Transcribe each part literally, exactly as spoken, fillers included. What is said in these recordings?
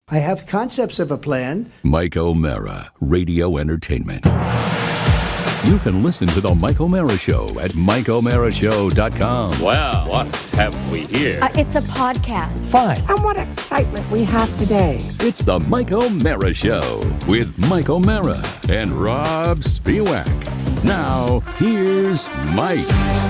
I have concepts of a plan. Mike O'Mara, Radio Entertainment. You can listen to The Mike O'Mara Show at mike o'mara show dot com. Well, what have we here? Uh, it's a podcast. Fine. And what excitement we have today. It's The Mike O'Mara Show with Mike O'Mara and Rob Spiewak. Now, here's Mike.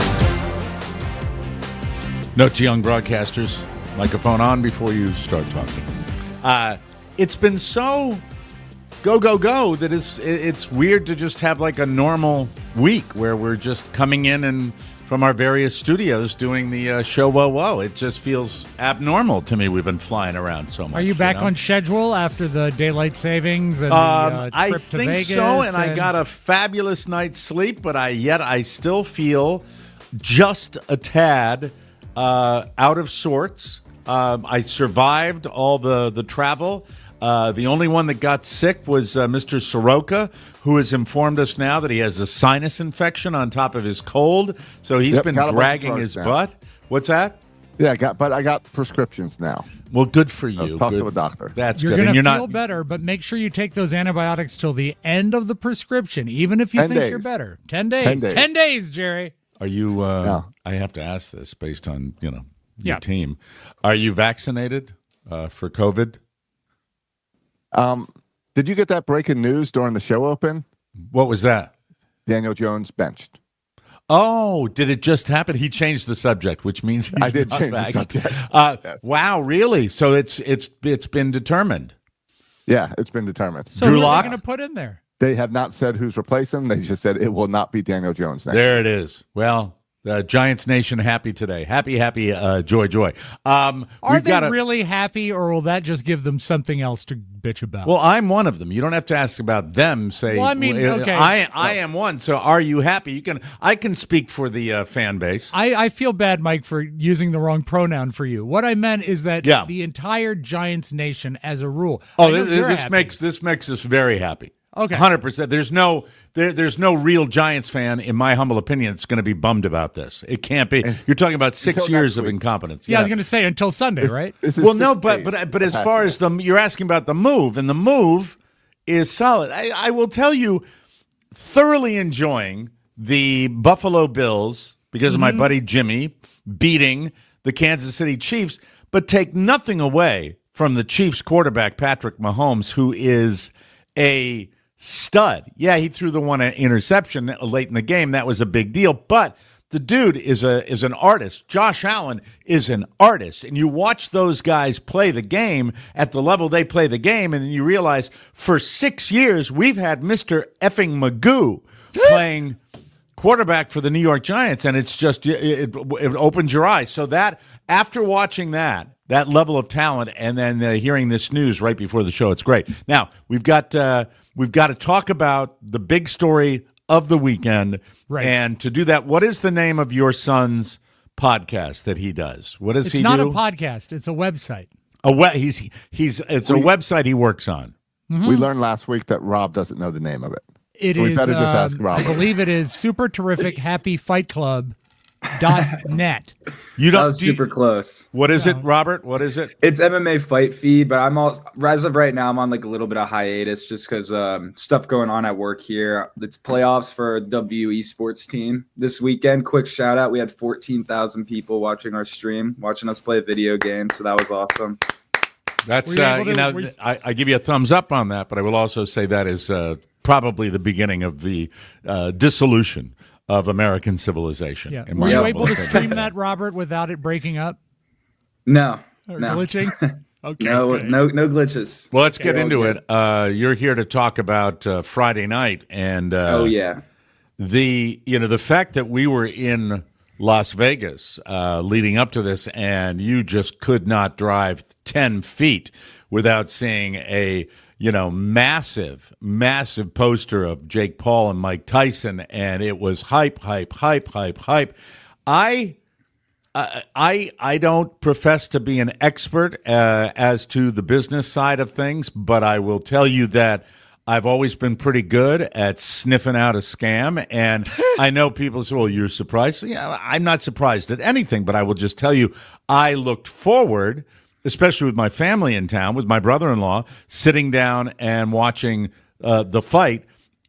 Note to young broadcasters, microphone on before you start talking. Uh, it's been so go, go, go that it's, it's weird to just have like a normal week where we're just coming in and from our various studios doing the uh, show. Whoa, whoa. It just feels abnormal to me. We've been flying around so much. Are you back you know? on schedule after the daylight savings and um, the uh, trip I to think Vegas? so, and, and I got a fabulous night's sleep, but I yet I still feel just a tad uh, out of sorts. Um, I survived all the, the travel. Uh, the only one that got sick was uh, Mister Soroka, who has informed us now that he has a sinus infection on top of his cold. So he's yep, been dragging his now. butt. What's that? Yeah, I got, but I got prescriptions now. Well, good for you. Uh, talk good. to a doctor. That's you're good. Gonna you're feel not better, but make sure you take those antibiotics till the end of the prescription, even if you Ten think days. you're better. Ten days. Ten days. Ten days, Jerry. Are you? Uh, no. I have to ask this based on you know your Yeah. team. Are you vaccinated uh, for COVID? Um, did you get that breaking news during the show open? What was that? Daniel Jones benched. Oh, did it just happen? He changed the subject, which means he's I did not change vaxxed. the subject. Uh, Yes. Wow, really? So it's it's it's been determined. Yeah, it's been determined. So Drew who are Lock? they going to put in there? They have not said who's replacing him. They just said it will not be Daniel Jones next. There it is. Well, the Giants Nation happy today. Happy, happy, uh, joy, joy. Um, Are we've they got a, really happy, or will that just give them something else to bitch about? Well, I'm one of them. You don't have to ask about them. Say, Well, I mean, uh, okay. I I am one. So, are you happy? You can. I can speak for the uh, fan base. I, I feel bad, Mike, for using the wrong pronoun for you. What I meant is that Yeah. the entire Giants nation, as a rule. Oh, I know this, you're this happy. makes this makes us very happy. Okay. one hundred percent. There's no there, there's no real Giants fan, in my humble opinion, that's going to be bummed about this. It can't be. You're talking about six Until years next of week. incompetence. Yeah, I was going to say until Sunday, right? This is Well, no, six but days. but but as far as the you're asking about the move, and the move is solid. I, I will tell you, thoroughly enjoying the Buffalo Bills because of my buddy Jimmy beating the Kansas City Chiefs, but take nothing away from the Chiefs quarterback Patrick Mahomes, who is a stud. Yeah, he threw the one interception late in the game. That was a big deal, but the dude is a is an artist. Josh Allen is an artist. And you watch those guys play the game at the level they play the game, and then you realize for six years we've had Mister effing Magoo playing quarterback for the New York Giants, and it's just it, it, it opens your eyes. So that after watching that, that level of talent, and then uh, hearing this news right before the show, it's great. Now we've got uh, we've got to talk about the big story of the weekend, Right. And to do that, what is the name of your son's podcast that he does? What does It's he not do? a podcast. It's a website. A we- he's he's it's a We- website he works on. We learned last week that Rob doesn't know the name of it. It So we is, better just ask um, Rob. I believe it is super terrific happy fight club dot net. You That don't was do you- super close. What is it, Robert? What is it? It's M M A Fight Feed, but I'm all as of right now. I'm on like a little bit of hiatus just because um, stuff going on at work here. It's playoffs for W Esports team this weekend. Quick shout out: we had fourteen thousand people watching our stream, watching us play video games. So that was awesome. That's Were you uh, able you to- know were you- I, I give you a thumbs up on that, but I will also say that is uh, probably the beginning of the uh, dissolution of American civilization. Yeah. in Were my you humble able to opinion. stream that, Robert, without it breaking up No, or no, glitching? Okay. no, okay. no, no glitches. Well, let's get all into good. it. Uh, you're here to talk about uh, Friday night, and uh, Oh yeah, the you know the fact that we were in Las Vegas uh, leading up to this, and you just could not drive ten feet without seeing a you know massive, massive poster of Jake Paul and Mike Tyson, and it was hype, hype, hype, hype, hype. I. Uh, I I don't profess to be an expert uh, as to the business side of things, but I will tell you that I've always been pretty good at sniffing out a scam. And I know people say, well, you're surprised. Yeah, I'm not surprised at anything, but I will just tell you, I looked forward especially with my family in town, with my brother-in-law, sitting down and watching uh, the fight.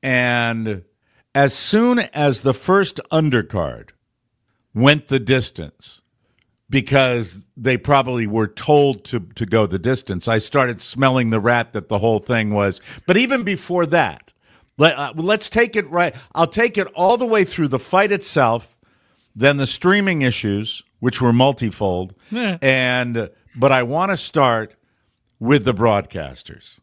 And as soon as the first undercard went the distance, because they probably were told to, to go the distance, I started smelling the rat that the whole thing was. But even before that, let, uh, let's take it right. I'll take it all the way through the fight itself, then the streaming issues, which were multifold, Meh. and but I want to start with the broadcasters.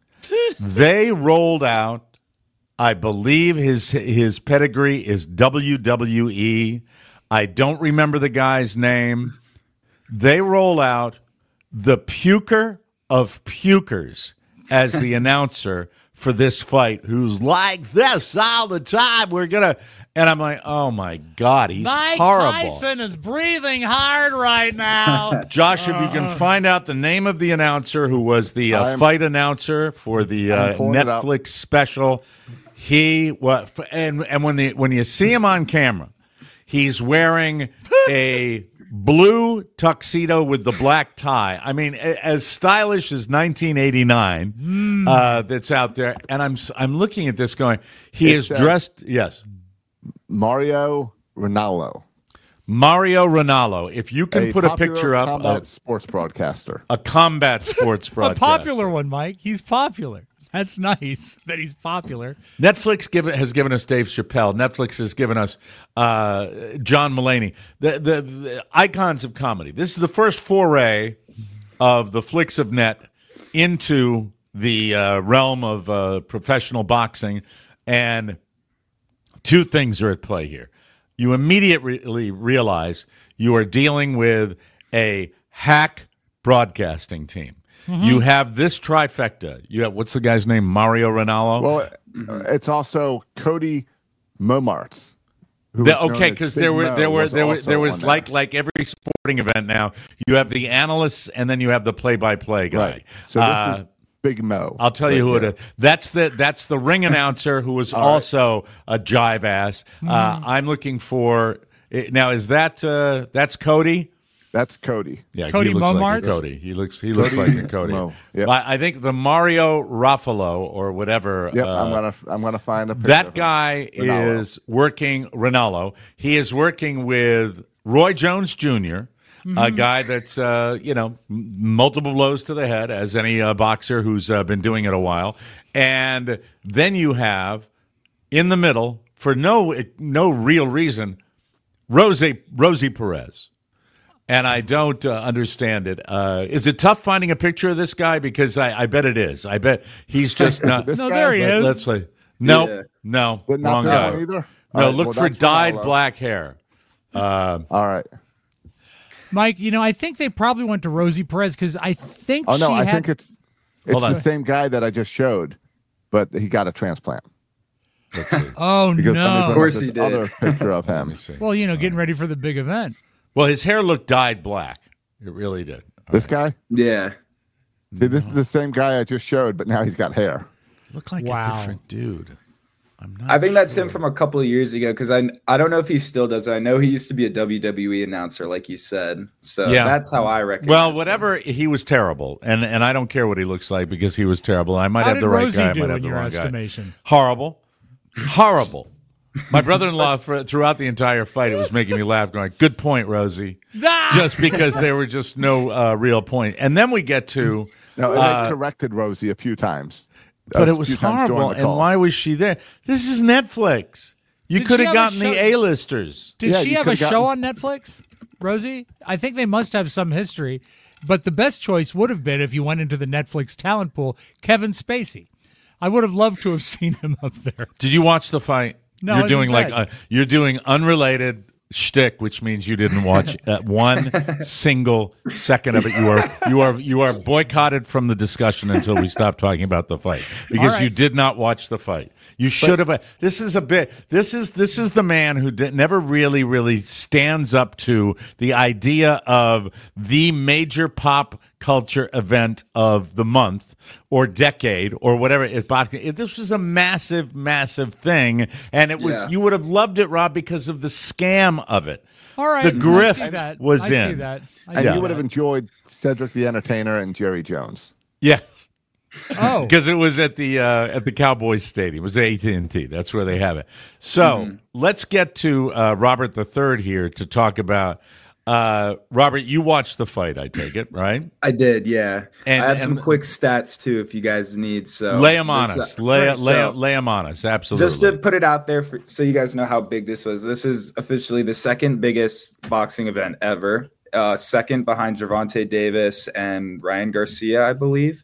They rolled out, I believe his his pedigree is W W E. I don't remember the guy's name. They roll out the puker of pukers as the announcer for this fight, who's like this all the time. We're going to, and I'm like, oh my God, he's Mike horrible. Tyson is breathing hard right now. Josh, if you can find out the name of the announcer who was the uh, I'm- fight announcer for the uh, I'm pulling it up. Netflix special, he what and and when the when you see him on camera, he's wearing a blue tuxedo with the black tie. I mean, a- as stylish as nineteen eighty-nine Hmm. uh, that's out there. And I'm s- I'm looking at this going, he It's, is uh, dressed, yes, Mario Ronaldo. Mario Ronaldo. If you can put a popular picture up combat of sports broadcaster. a combat sports A broadcast. popular one, Mike. He's popular. That's nice that he's popular. Netflix give, has given us Dave Chappelle. Netflix has given us uh, John Mulaney, the, the, the icons of comedy. This is the first foray of the flicks of net into the uh, realm of uh, professional boxing, and two things are at play here. You immediately realize you are dealing with a hack broadcasting team. You have this trifecta. You have, what's the guy's name? Mario Ronaldo? Well, uh, it's also Cody Momarts. who The, was known okay, as because Big there were Mo, there were was there was also there was on like that. like every sporting event now. You have the analysts and then you have the play-by-play guy. Right. So this Uh, is Big Mo. I'll tell you who right it is. That's the that's the ring announcer who was also a jive ass. Uh, I'm looking for now. Is that uh, that's Cody? That's Cody. Yeah, Cody he looks like a Momarts? Cody. He looks he looks Cody like a Cody. Mo, yep. But I think the Mario Ruffalo or whatever. Yep, uh, I'm gonna I'm gonna find a picture of That him. guy Ronaldo. is working, Ronaldo, he is working with Roy Jones Junior, a guy that's, uh, you know, m- multiple blows to the head, as any uh, boxer who's uh, been doing it a while. And then you have, in the middle, for no no real reason, Rosie, Rosie Perez. And I don't uh, understand it. Uh, is it tough finding a picture of this guy? Because I, I bet it is. I bet he's just not. This No, guy? there he Let- is. Let's say no, Yeah. no, But not wrong that guy. one either. No, All right, look well, for that's dyed Ronaldo. black hair. Uh, All right. Mike, you know, I think they probably went to Rosie Perez because I think Oh no, she I had. think it's it's Hold on. the same guy that I just showed, but he got a transplant. let's see. oh Because no! somebody put Of course up this he did. Other picture of him. Let me see. Well, you know, getting ready for the big event. Well, his hair looked dyed black. It really did. This guy? Yeah. See, this is the same guy I just showed, but now he's got hair. Looked like Wow. a different dude. I'm not. I think that's sure. him from a couple of years ago because I I don't know if he still does it. I know he used to be a W W E announcer, like you said. So Yeah. that's how I recognize Well, him. whatever. He was terrible, and and I don't care what he looks like because he was terrible. I might How have did the right Rosie guy. I do might have in the your wrong guy. estimation? Horrible, horrible. My brother-in-law for, throughout the entire fight, it was making me laugh. Going, good point, Rosie. Ah! Just because there were just no uh, real point. And then we get to, No, and Uh, I corrected Rosie a few times. but A it was few times during horrible. the And call. why was she there? This is Netflix. You Did could she have have a gotten the show- A-listers. Did Yeah, she you have a could've show gotten- on Netflix, Rosie? I think they must have some history. But the best choice would have been if you went into the Netflix talent pool, Kevin Spacey. I would have loved to have seen him up there. Did you watch the fight? No, I you're was doing in like bed. uh, you're doing unrelated shtick, which means you didn't watch uh, one single second of it. You are you are you are boycotted from the discussion until we stop talking about the fight because right. you did not watch the fight. You should have. This is a bit. This is this is the man who did, never really really stands up to the idea of the major pop culture event of the month or decade or whatever. It, it, this was a massive, massive thing, and it was Yeah. you would have loved it, Rob, because of the scam of it. All right, The I see grift that. was I in. See that. I And see you would that. have enjoyed Cedric the Entertainer and Jerry Jones. Yes. Oh, Because it was at the uh, at the Cowboys Stadium. It was at A T and T. That's where they have it. So Mm-hmm. let's get to uh, Robert the Third here to talk about. Uh, Robert, you watched the fight, I take it, right? I did, yeah. And- I have some and- quick stats too, if you guys need. So lay them on this, us. uh, Lay, right, lay, so lay them on us. Absolutely. just to put it out there, for, so you guys know how big this was. This is officially the second biggest boxing event ever. Uh, second behind Gervonta Davis and Ryan Garcia, I believe.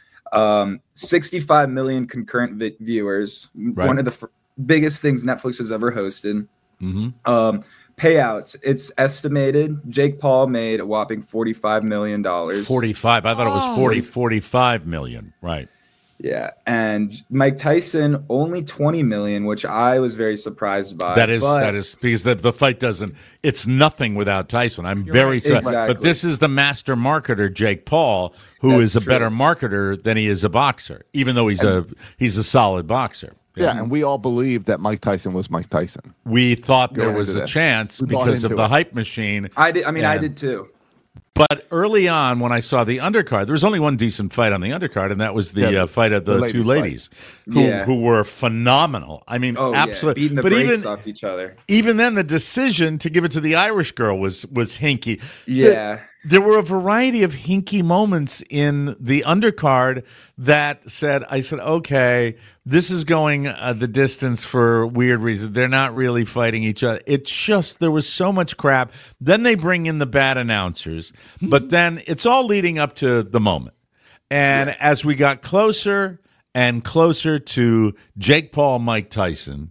Um, sixty-five million concurrent vi- viewers. Right. One of the f- biggest things Netflix has ever hosted. Mm-hmm. Um, payouts. It's estimated Jake Paul made a whopping forty-five million dollars. forty-five. I thought it was Oh. forty, forty-five million. Right. Yeah, and Mike Tyson only twenty million, which I was very surprised by. That is but that is because the, the fight doesn't. It's nothing without Tyson. I'm very right. sorry, Exactly. but this is the master marketer, Jake Paul, who That's is a true. better marketer than he is a boxer. Even though he's a he's a solid boxer. Yeah, and we all believed that Mike Tyson was Mike Tyson. We thought there Going was into a this. chance We bought because of into the it. hype machine. I did. I mean, I And- did too. But early on, when I saw the undercard, there was only one decent fight on the undercard, and that was the Yeah, uh, fight of the, the two ladies' ladies who, Yeah. who were phenomenal. I mean, Oh, absolutely. yeah, beating the but brakes even off each other. even then, the decision to give it to the Irish girl was was hinky. Yeah. There were a variety of hinky moments in the undercard that said, I said, okay, this is going uh, the distance for weird reasons. They're not really fighting each other. It's just, there was so much crap. Then they bring in the bad announcers, but then it's all leading up to the moment. And as we got closer and closer to Jake Paul, Mike Tyson,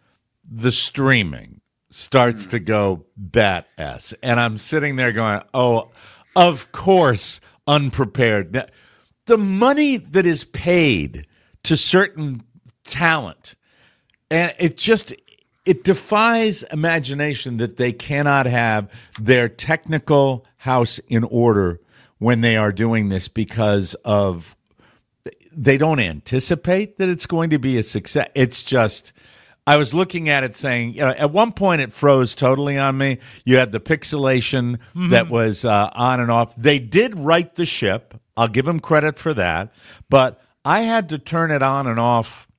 the streaming starts to go bat ass. And I'm sitting there going, oh, of course, unprepared. Now, the money that is paid to certain talent, and it just, it defies imagination that they cannot have their technical house in order when they are doing this because of, they don't anticipate that it's going to be a success. It's just, I was looking at it saying, you know, at one point it froze totally on me. You had the pixelation that was uh, on and off. They did right the ship. I'll give them credit for that. But I had to turn it on and off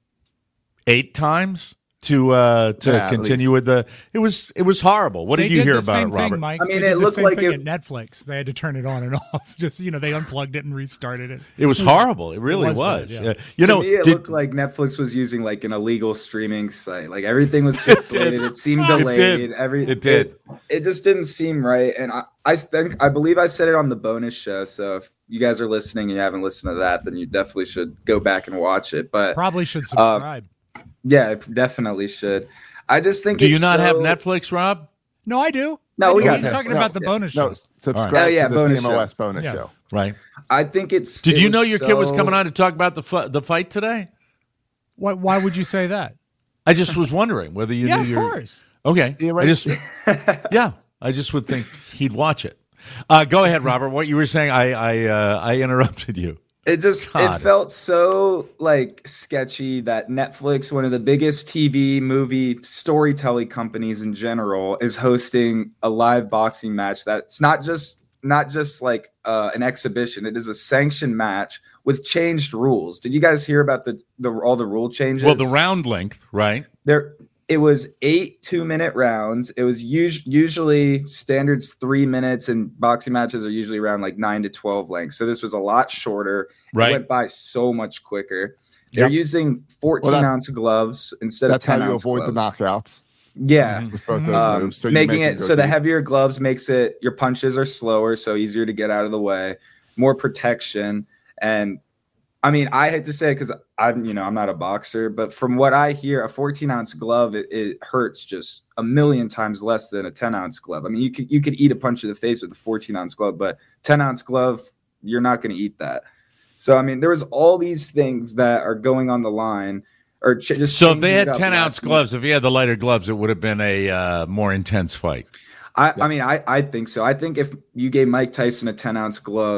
eight times to uh, to Yeah, at continue least. with the. It was it was horrible. What they did you hear the about same it, Robert? Thing, Mike. I mean, They did it the looked same like thing it- at Netflix. They had to turn it on and off. Just you know, they unplugged it and restarted it. It was horrible. It really was was. bad, yeah. Yeah. You To know, me, it did- looked like Netflix was using like an illegal streaming site. Like everything was pixelated. it seemed It delayed. did. Every It did. It, it just didn't seem right. And I, I think I believe I said it on the bonus show. So if you guys are listening and you haven't listened to that, then you definitely should go back and watch it. But Probably should subscribe. yeah, it definitely should. I just think. do you it's not have so- Netflix, Rob? no, I do. No, I we do. got He's that. talking No, about the yeah. bonus No, show. subscribe Oh, yeah, to the bonus T M O S show. bonus Yeah. show. Right. I think it's. Did it you know was your kid was so- coming on to talk about the fu- the fight today? Why, why would you say that? I just was wondering whether you yeah, knew of your. course. Okay. Yeah, I right. just, yeah, I just would think he'd watch it. Uh, go ahead, Robert. What you were saying, I I uh, I interrupted you. It just God. it felt so like sketchy that Netflix, one of the biggest T V movie storytelling companies in general, is hosting a live boxing match that's not just not just like uh, an exhibition. It is a sanctioned match with changed rules. Did you guys hear about the, the all the rule changes? Well, the round length, right? there it was eight two minute rounds. It was us- usually standards three minutes, and boxing matches are usually around like nine to twelve lengths. So this was a lot shorter. Right. It went by so much quicker. They're Yep. using fourteen Well, that- ounce gloves instead That's of ten how you ounce avoid gloves. the knockouts Yeah. with both those Um, moves. So you making make it go so the deep. heavier gloves makes it your punches are slower, so easier to get out of the way, more protection. And I mean, I hate to say it because I'm, you know, I'm not a boxer, but from what I hear, a fourteen ounce glove it, it hurts just a million times less than a ten ounce glove. I mean, you could you could eat a punch to the face with a fourteen ounce glove, but ten ounce glove, you're not going to eat that. So I mean, there was all these things that are going on the line, or ch- just So if they changing had it up ten last ounce minute. gloves, if he had the lighter gloves, it would have been a uh, more intense fight. I, I mean, I, I think so. I think if you gave Mike Tyson a ten ounce glove,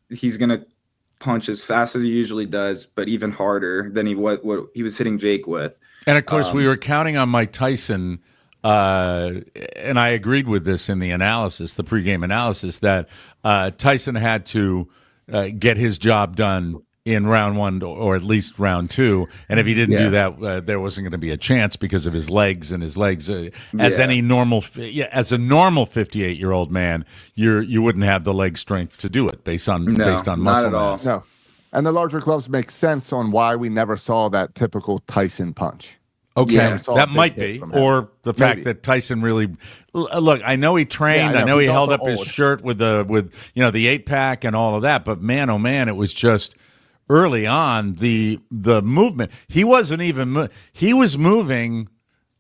he's gonna punch as fast as he usually does, but even harder than he what what he was hitting Jake with. And of course, Um, we were counting on Mike Tyson, uh, and I agreed with this in the analysis, the pregame analysis, that uh, Tyson had to uh, get his job done in round one or at least round two, and if he didn't Yeah. do that, uh, there wasn't going to be a chance because of his legs and his legs. Uh, as Yeah. any normal, yeah, as a normal fifty-eight-year-old man, you're you wouldn't have the leg strength to do it based on No, based on not muscle at all. mass. No. And the larger gloves make sense on why we never saw that typical Tyson punch. Okay, Yeah, we saw a that big might hit be, from him. or the fact Maybe. that Tyson really L- look. I know he trained. Yeah, I I know, know, he he's held also up his old. shirt with the with you know the eight pack and all of that. But man, oh man, it was just early on the the movement. He wasn't even mo- he was moving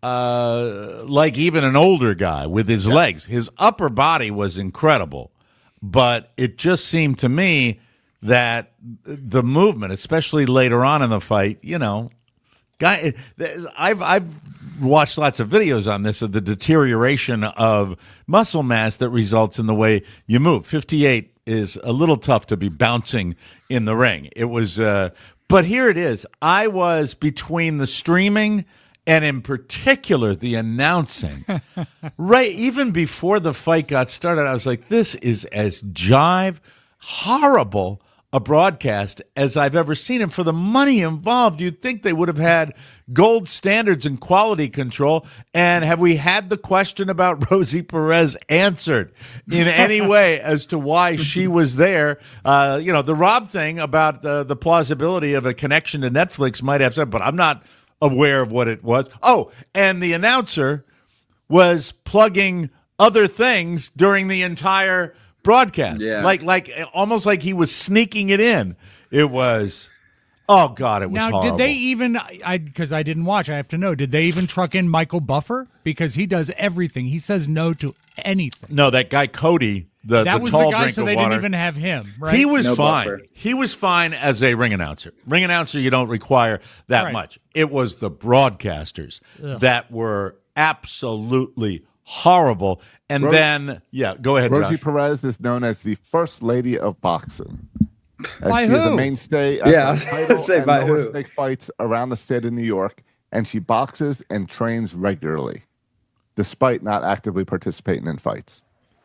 uh, like even an older guy with his legs. His upper body was incredible, but it just seemed to me that the movement, especially later on in the fight, you know. Guy, I've I've watched lots of videos on this of the deterioration of muscle mass that results in the way you move. fifty-eight is a little tough to be bouncing in the ring. It was, uh, but here it is. I was between the streaming and, in particular, the announcing. Right, even before the fight got started, I was like, "This is as jive, horrible." A broadcast as I've ever seen. And for the money involved, you'd think they would have had gold standards and quality control. And have we had the question about Rosie Perez answered in any way as to why she was there? Uh, you know, the Rob thing about the, the plausibility of a connection to Netflix might have said, but I'm not aware of what it was. Oh, and the announcer was plugging other things during the entire broadcast, Yeah. like like almost like he was sneaking it in. It was, oh god, it was Now, horrible. did they even? I because I didn't watch. I have to know. Did they even truck in Michael Buffer because he does everything? He says no to anything. No, that guy Cody, the That the was tall the guy, drink so of they water. didn't even have him. Right? He was No fine. Buffer. He was fine as a ring announcer. Ring announcer, you don't require that Right. much. It was the broadcasters that were absolutely horrible. And Ro- then, yeah, go ahead, Rosie Josh. Perez is known as the first lady of boxing. As By she is a who? mainstay at Yeah, I the was gonna title say, and by lower who? stake fights around the state of New York, and she boxes and trains regularly, despite not actively participating in fights.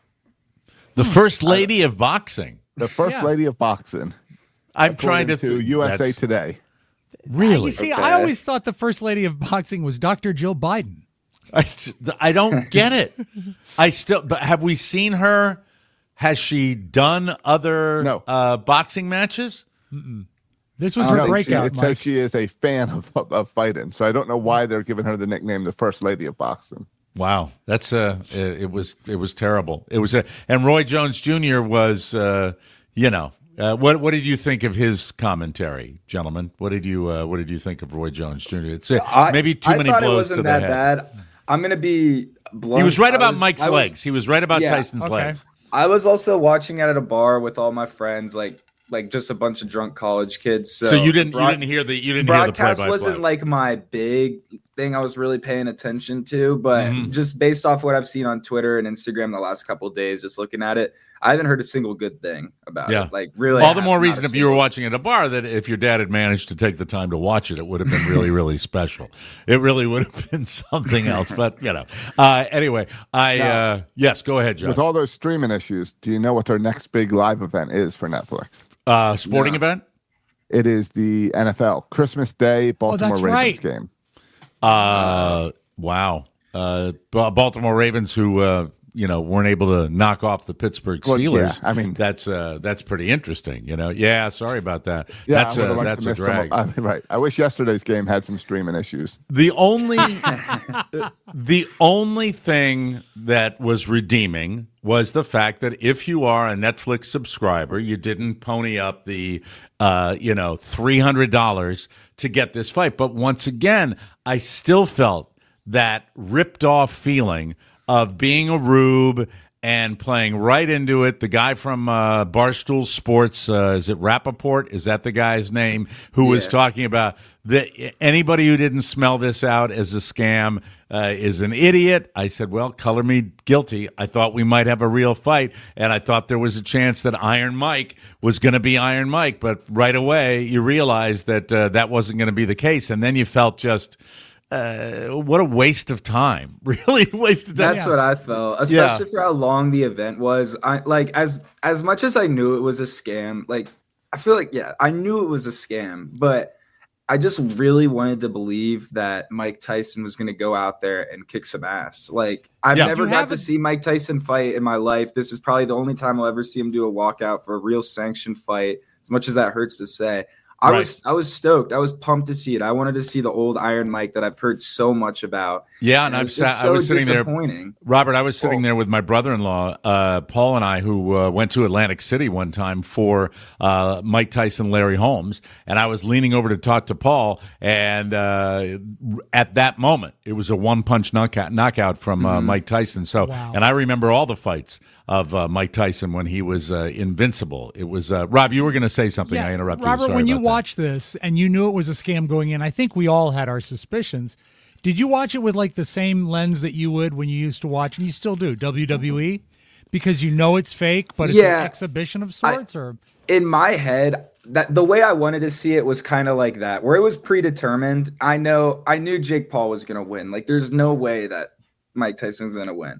The first lady of boxing. The first Yeah. lady of boxing. I'm trying to according to th- U S A that's- Today. Really? You see, Okay. I always thought the first lady of boxing was Doctor Jill Biden. I, I don't get it. I still, but have we seen her? Has she done other No. uh, boxing matches? This was I her don't No, think she- breakout. it Mike. says she is a fan of, of, of fighting, so I don't know why they're giving her the nickname the first lady of boxing. Wow, that's uh, it, it was it was terrible. It was, a, and Roy Jones Junior was, uh, you know, uh, what what did you think of his commentary, gentlemen? What did you uh, what did you think of Roy Jones Junior? It's uh, I, maybe too I many thought it blows wasn't to the that head. bad. I'm gonna be blunt. He was right I about was- Mike's I was- legs. He was right about Yeah, Tyson's okay. legs. I was also watching it at a bar with all my friends, like like just a bunch of drunk college kids. So, So, you didn't broad- you didn't hear the you didn't hear the play broadcast by wasn't play. like my big thing I was really paying attention to, but Mhm. just based off what I've seen on Twitter and Instagram the last couple of days, just looking at it, I haven't heard a single good thing about Yeah. it. Like really, All the I more have not reason a if you were single- watching at a bar that if your dad had managed to take the time to watch it, it would have been really, really special. It really would have been something else. But you know, uh, anyway, I uh, yes, go ahead, Josh. With all those streaming issues, do you know what their next big live event is for Netflix? Uh, sporting Yeah. event. It is the N F L Christmas Day Baltimore that's Ravens right. game. Uh, wow. Uh, Ba- Baltimore Ravens, who uh, you know weren't able to knock off the Pittsburgh Well, Steelers. yeah, I mean- that's uh, that's pretty interesting. You know, yeah. Sorry about that. Yeah, that's I would a, have liked that's to a miss some drag. of- I mean, right. I wish yesterday's game had some streaming issues. The only the only thing that was redeeming was the fact that if you are a Netflix subscriber, you didn't pony up the uh, you know three hundred dollars to get this fight. But once again, I still felt that ripped off feeling of being a rube and playing right into it. The guy from uh, Barstool Sports, uh, is it Rappaport? Is that the guy's name? Who was Yeah. talking about that anybody who didn't smell this out as a scam uh, is an idiot. I said, well, color me guilty. I thought we might have a real fight, and I thought there was a chance that Iron Mike was going to be Iron Mike. But right away, you realized that uh, that wasn't going to be the case, and then you felt just – Uh, what a waste of time! Really wasted time. That's what I felt, especially for how long the event was. I like as as much as I knew it was a scam. Like I feel like yeah, I knew it was a scam, but I just really wanted to believe that Mike Tyson was going to go out there and kick some ass. Like I've Yeah. never You got to haven't- see Mike Tyson fight in my life. This is probably the only time I'll ever see him do a walkout for a real sanctioned fight. As much as that hurts to say. I Right. was I was stoked. I was pumped to see it. I wanted to see the old Iron Mike that I've heard so much about. Yeah, and it I've was sat, just I so was sitting there, disappointing. Robert. I was sitting there with my brother-in-law, uh, Paul, and I, who uh, went to Atlantic City one time for uh, Mike Tyson, Larry Holmes, and I was leaning over to talk to Paul, and uh, at that moment, it was a one-punch knockout, knockout from uh, Mike Tyson. So, Wow. and I remember all the fights of uh, Mike Tyson when he was uh, invincible. It was uh, Rob. You were going to say something. I interrupted. Robert, you. Sorry when you about that. watched this and you knew it was a scam going in, I think we all had our suspicions. Did you watch it with like the same lens that you would when you used to watch, and you still do, W W E? Because you know it's fake, but it's Yeah. an exhibition of sorts? Or In my head, that the way I wanted to see it was kind of like that, where it was predetermined. I know I knew Jake Paul was going to win. Like there's no way that Mike Tyson's going to win.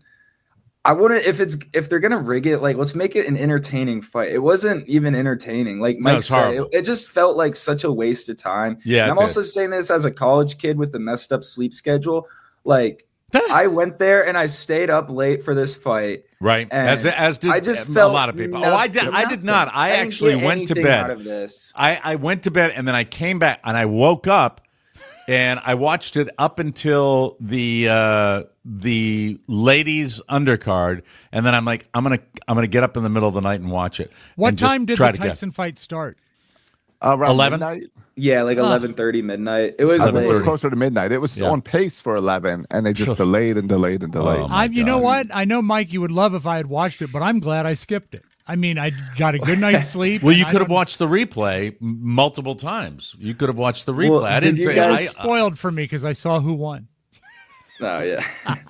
I wouldn't if it's if they're gonna rig it, like let's make it an entertaining fight. It wasn't even entertaining. Like No, Mike it's said, horrible. it, it just felt like such a waste of time. Yeah, and it I'm did. also saying this as a college kid with a messed up sleep schedule. Like I went there and I stayed up late for this fight. Right, And as as did I just a felt lot of people. Oh, I did. I did nothing. not. I, didn't actually get went to anything bed. out of this. I, I went to bed and then I came back and I woke up and I watched it up until the uh, the ladies undercard, and then I'm like, I'm gonna I'm gonna get up in the middle of the night and watch it. what and just time did try the to get- Tyson fight start? Around eleven? midnight? Yeah, like eleven thirty midnight. It was I think it was late. closer to midnight. It was Yeah. on pace for eleven, and they just delayed and delayed and delayed. Oh, my I, you know God. what? I know, Mike, you would love if I had watched it, but I'm glad I skipped it. I mean, I got a good night's sleep. Well, you and I could have don't- watched the replay m- multiple times. You could have watched the replay. Well, I did didn't you say guys I. It's spoiled for me because I saw who won. Oh yeah.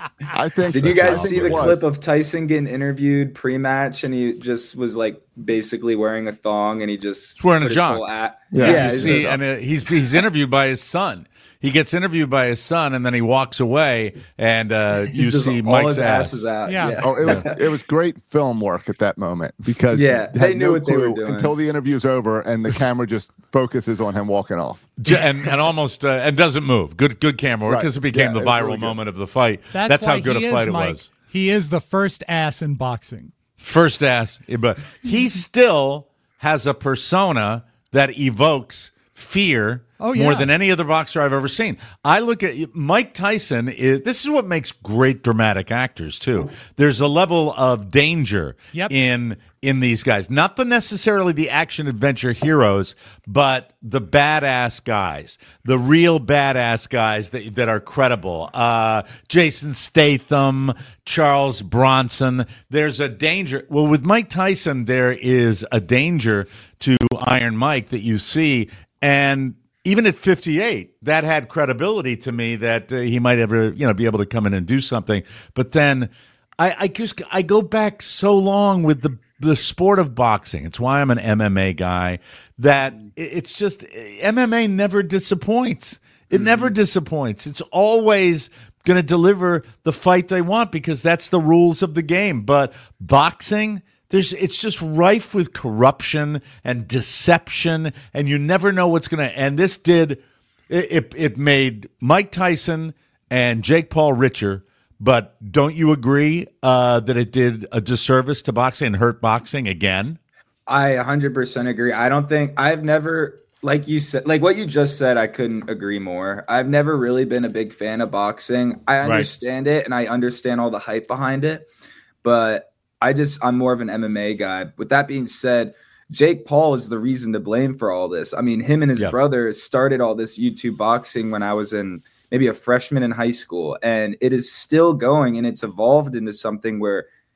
I think. Did you guys I think see the it was. clip of Tyson getting interviewed pre-match, and he just was like basically wearing a thong, and he just He's wearing a put his junk. whole at- Yeah. You he's see, just- and uh, he's he's interviewed by his son. He gets interviewed by his son, and then he walks away, and uh, you just see all Mike's his ass. ass is out. Yeah. Yeah. Oh, it was it was great film work at that moment because Yeah, you they had knew no what they were clue doing. until the interview's over and the camera just focuses on him walking off. J- and and almost uh, and doesn't move. Good good camera work Right. because it became Yeah, the it was viral really good. moment of the fight. That's, That's, how why good he a is, fight it Mike. was. He is the first ass in boxing. First ass, but he still has a persona that evokes fear Oh, yeah. more than any other boxer I've ever seen. I look at Mike Tyson. Is this is what makes great dramatic actors too. There's a level of danger Yep. in in these guys, not the necessarily the action adventure heroes, but the badass guys, the real badass guys that that are credible. Uh, Jason Statham, Charles Bronson. There's a danger. Well, with Mike Tyson, there is a danger to Iron Mike that you see, and even at fifty-eight, that had credibility to me that uh, he might ever, you know, be able to come in and do something. But then I, I just I go back so long with the the sport of boxing. It's why I'm an M M A guy. That it- it's just M M A never disappoints. It never disappoints. It's always going to deliver the fight they want because that's the rules of the game. But boxing. There's, it's just rife with corruption and deception, and you never know what's going to. And this did, it, it. It made Mike Tyson and Jake Paul richer. But don't you agree uh, that it did a disservice to boxing and hurt boxing again? I one hundred percent agree. I don't think I've never, like you said, like what you just said, I couldn't agree more. I've never really been a big fan of boxing. I understand it and I understand all the hype behind it, but I just, I'm more of an M M A guy. With that being said, Jake Paul is the reason to blame for all this. I mean, him and his Yep. brother started all this YouTube boxing when I was in maybe a freshman in high school, and it is still going, and it's evolved into something where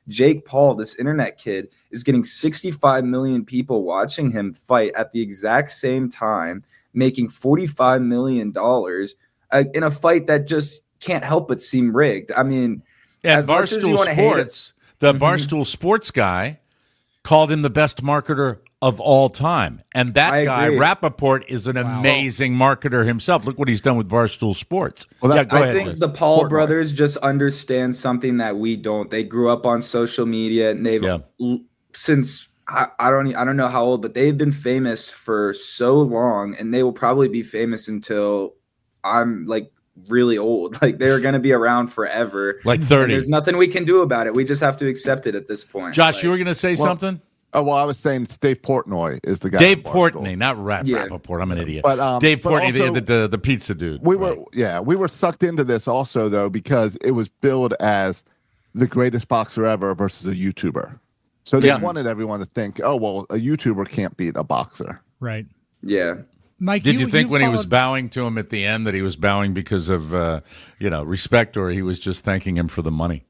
Jake Paul, this internet kid, is getting sixty-five million people watching him fight at the exact same time, making forty-five million dollars uh, in a fight that just can't help but seem rigged. I mean, at as much as you Barstool wanna hate it- Sports, the Mhm. Barstool Sports guy called him the best marketer of all time. And that I guy, agree. Rappaport, is an amazing marketer himself. Look what he's done with Barstool Sports. Well, that- yeah, go I ahead. think Jeff. the Paul Portnoy. brothers just understand something that we don't. They grew up on social media, and they've Yeah. l- since I, I don't e- I don't know how old, but they've been famous for so long, and they will probably be famous until I'm like really old. Like they're going to be around forever. Like And thirty. there's nothing we can do about it. We just have to accept it at this point. Josh, Like, you were going to say Well, something? Oh, well, I was saying it's Dave Portnoy is the guy. Dave from Barstool. Portney, not Rap, Yeah. Rappaport. I'm an idiot. But, um, Dave but Portney, the, also- the, the, the pizza dude. We were, Right. yeah, we were sucked into this also though because it was billed as the greatest boxer ever versus a YouTuber. So they Yeah. wanted everyone to think, oh well, a YouTuber can't beat a boxer. Right. Yeah. Mike, Did you, think when he was followed- bowing to him at the end that he was bowing because of, uh, you know, respect, or he was just thanking him for the money?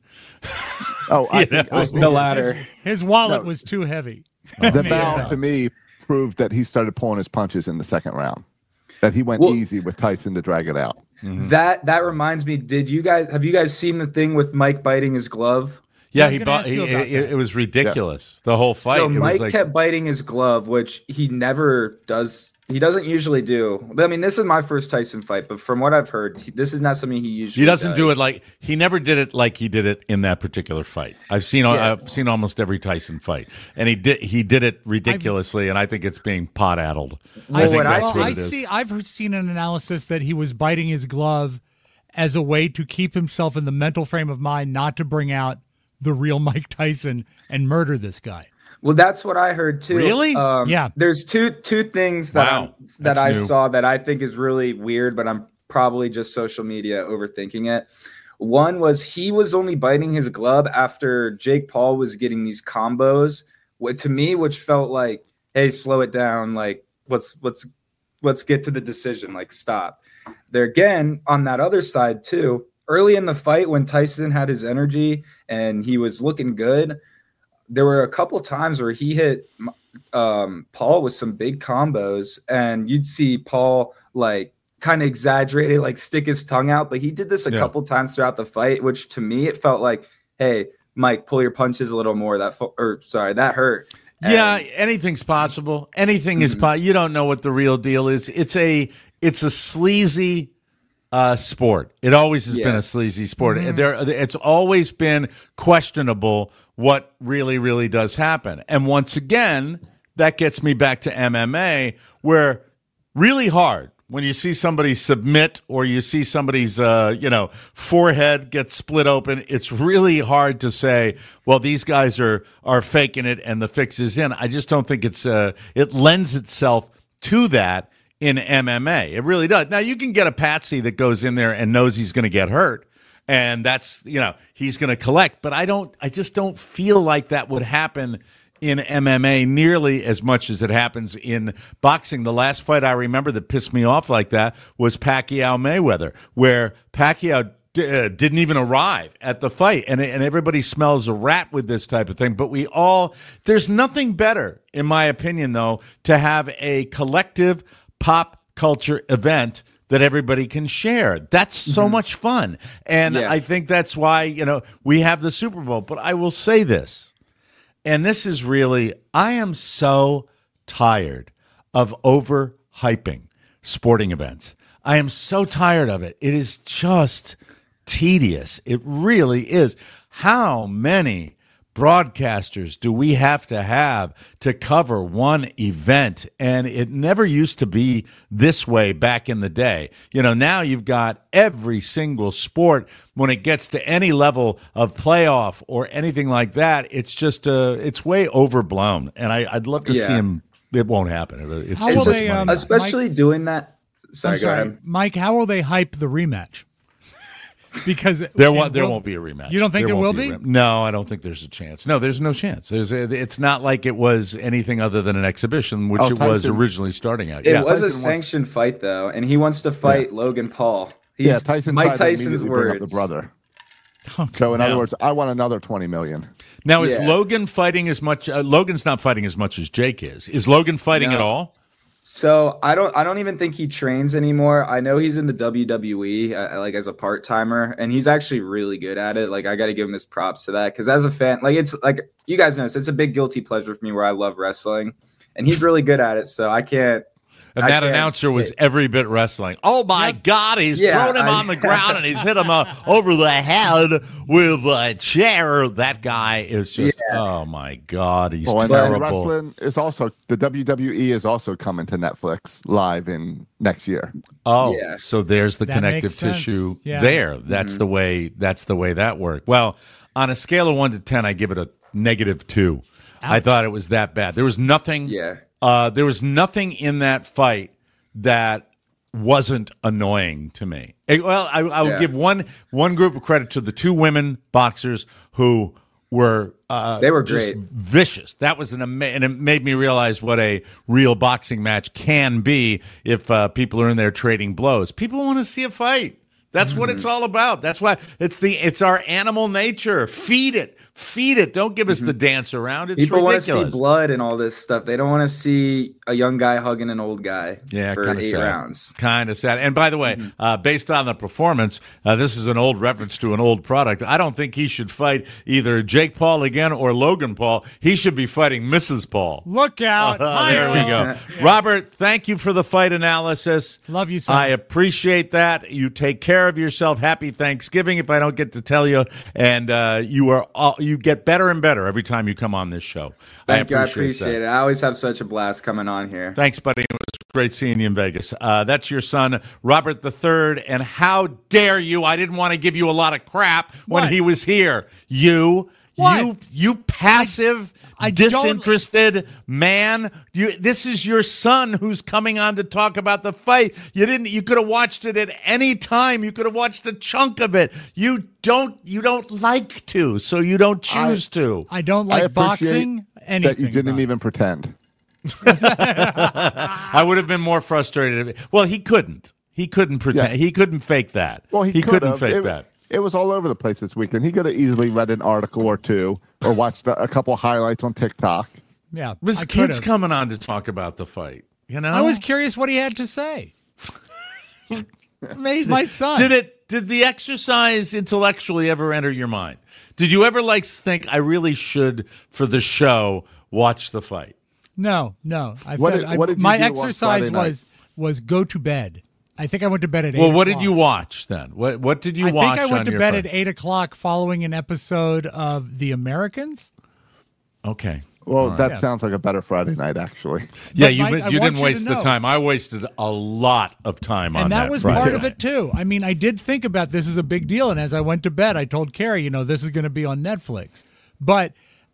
Oh, I think, I The think latter. his wallet No. was too heavy? the Yeah. bow to me proved that he started pulling his punches in the second round. That he went Well- easy with Tyson to drag it out. That that reminds me. Did you guys have you guys seen the thing with Mike biting his glove? Yeah, was he gonna bought. ask He, you about it, that. it was ridiculous. The whole fight. So it Mike was like, kept biting his glove, which he never does. He doesn't usually do. But, I mean, this is my first Tyson fight, but from what I've heard, he, this is not something he usually. he doesn't does. do it like he never did it like he did it in that particular fight. I've seen Yeah. I've seen almost every Tyson fight, and he did he did it ridiculously, and I think it's being pot addled. I Well, think what I- that's Well, what I it is. see. I've heard- seen an analysis that he was biting his glove as a way to keep himself in the mental frame of mind not to bring out the real Mike Tyson and murder this guy. Well, that's what I heard too. Really? Um, Yeah. There's two two things that Wow. I'm, that That's I new. saw that I think is really weird, but I'm probably just social media overthinking it. One was he was only biting his glove after Jake Paul was getting these combos, what to me, which felt like, hey, slow it down. Like, let's let's let's get to the decision. Like, stop. There again, on that other side too, early in the fight when Tyson had his energy and he was looking good, there were a couple times where he hit um, Paul with some big combos, and you'd see Paul like kind of exaggerate it, like stick his tongue out. But he did this a Yeah. couple times throughout the fight, which to me it felt like, hey, Mike, pull your punches a little more. That fo- or sorry, that hurt. Yeah, And- anything's possible. Anything is possible. You don't know what the real deal is. It's a it's a sleazy uh, sport. It always has been Yeah. a sleazy sport. There, it's always been questionable what really, really does happen. And once again, that gets me back to M M A, where really hard when you see somebody submit or you see somebody's uh, you know forehead get split open. It's really hard to say, well, these guys are are faking it and the fix is in. I just don't think it's uh, it lends itself to that in M M A. It really does. Now you can get a patsy that goes in there and knows he's going to get hurt, and that's, you know, he's going to collect. But I don't. I just don't feel like that would happen in M M A nearly as much as it happens in boxing. The last fight I remember that pissed me off like that was Pacquiao Mayweather, where Pacquiao d- uh, didn't even arrive at the fight, and and everybody smells a rat with this type of thing. But we all, there's nothing better, in my opinion, though, to have a collective pop culture event that everybody can share. That's so much fun. And Yeah. I think that's why, you know, we have the Super Bowl. But I will say this, and this is really, I am so tired of overhyping sporting events. I am so tired of it. It is just tedious. It really is. How many broadcasters do we have to have to cover one event? And it never used to be this way back in the day. You know, now you've got every single sport. When it gets to any level of playoff or anything like that, it's just uh, it's way overblown. And I, I'd love to see Yeah. him. It won't happen. It, it's How too will much they, money. um, especially doing that. Sorry, I'm go sorry, ahead. Mike. How will they hype the rematch? Because There won't. it There will- won't be a rematch. You don't think there, won't will a be? rem- No, I don't think there's a chance. No, there's no chance. There's. A, it's not like it was anything other than an exhibition, which Oh, it was Tyson- originally starting out. It Yeah. was a Tyson wants- sanctioned fight though, and he wants to fight Logan Paul. He's, yeah, Tyson Mike tried to Tyson's immediately bring words. up the brother. So in Now- other words, I want another twenty million. Now, is Yeah. Logan fighting as much? Uh, Logan's not fighting as much as Jake is. Is Logan fighting No. at all? So I don't I don't even think he trains anymore. I know he's in the W W E uh, like as a part timer, and he's actually really good at it. Like I got to give him his props to that because as a fan, like it's like you guys know, this, it's a big guilty pleasure for me where I love wrestling, and he's really good at it. So I can't. And I that can't- announcer was every bit wrestling. Oh my God, he's Yeah, thrown him I- on the ground and he's hit him uh, over the head with a chair. That guy is just, Yeah. oh my God, he's Well, and terrible. wrestling is also the W W E is also coming to Netflix live in next year. Oh, Yeah. so there's the That connective makes sense. tissue Yeah. there. That's Mm-hmm. the way. That's the way that worked. Well, on a scale of one to ten, I give it a negative two. I thought it was that bad. There was nothing. Yeah. Uh, there was nothing in that fight that wasn't annoying to me. Eh, Well, I, I will Yeah. give one one group of credit to the two women boxers who were uh, They were just great. vicious. That was an ama- and it made me realize what a real boxing match can be if uh, people are in there trading blows. People want to see a fight. That's what it's all about. That's why it's the it's our animal nature. Feed it, feed it. Don't give us the dance around. It's People want to ridiculous. see blood and all this stuff. They don't want to see a young guy hugging an old guy Yeah, for kind of eight sad. rounds. Kind of sad. And by the way, uh, based on the performance, uh, this is an old reference to an old product. I don't think he should fight either Jake Paul again or Logan Paul. He should be fighting Missus Paul. Look out. Uh, there we go. Robert, thank you for the fight analysis. Love you, son. I appreciate that. You take care of yourself. Happy Thanksgiving, if I don't get to tell you. And uh, you are all, you get better and better every time you come on this show. Thank you. I I appreciate, appreciate that. it. I always have such a blast coming on here. Thanks, buddy. It was great seeing you in Vegas. Uh, that's your son, Robert the Third. And how dare you? I didn't want to give you a lot of crap when What? he was here. You, What? you, you passive, I- I don't- disinterested man. You. This is your son who's coming on to talk about the fight. You didn't. You could have watched it at any time. You could have watched a chunk of it. You don't. You don't like to, so you don't choose to. I don't I like appreciate boxing. Anything that you didn't about it. even pretend. I would have been more frustrated. if- Well, he couldn't. He couldn't pretend. Yeah. He couldn't fake that. Well, he, could couldn't have. fake it, that. It was all over the place this weekend. He could have easily read an article or two or watched a, a couple highlights on TikTok. Yeah. This I kid's could've. coming on to talk about the fight. You know, I was curious what he had to say. amazing. my son. Did it? Did the exercise intellectually ever enter your mind? Did you ever like think I really should for the show watch the fight? No, no. I What felt, did- I- what did you my do on exercise Friday night? was was go to bed. I think I went to bed at eight. Well, what did o'clock. you watch then? What What did you I watch? think I went on to your bed phone? at eight o'clock following an episode of The Americans. Okay. Well, that Yeah. sounds like a better Friday night, actually. Yeah, But you Mike, I you want didn't you waste to the know- time. I wasted a lot of time on And that, that was Friday part of night. it too. I mean, I did think about this as a big deal, and as I went to bed, I told Carrie, you know, this is going to be on Netflix. But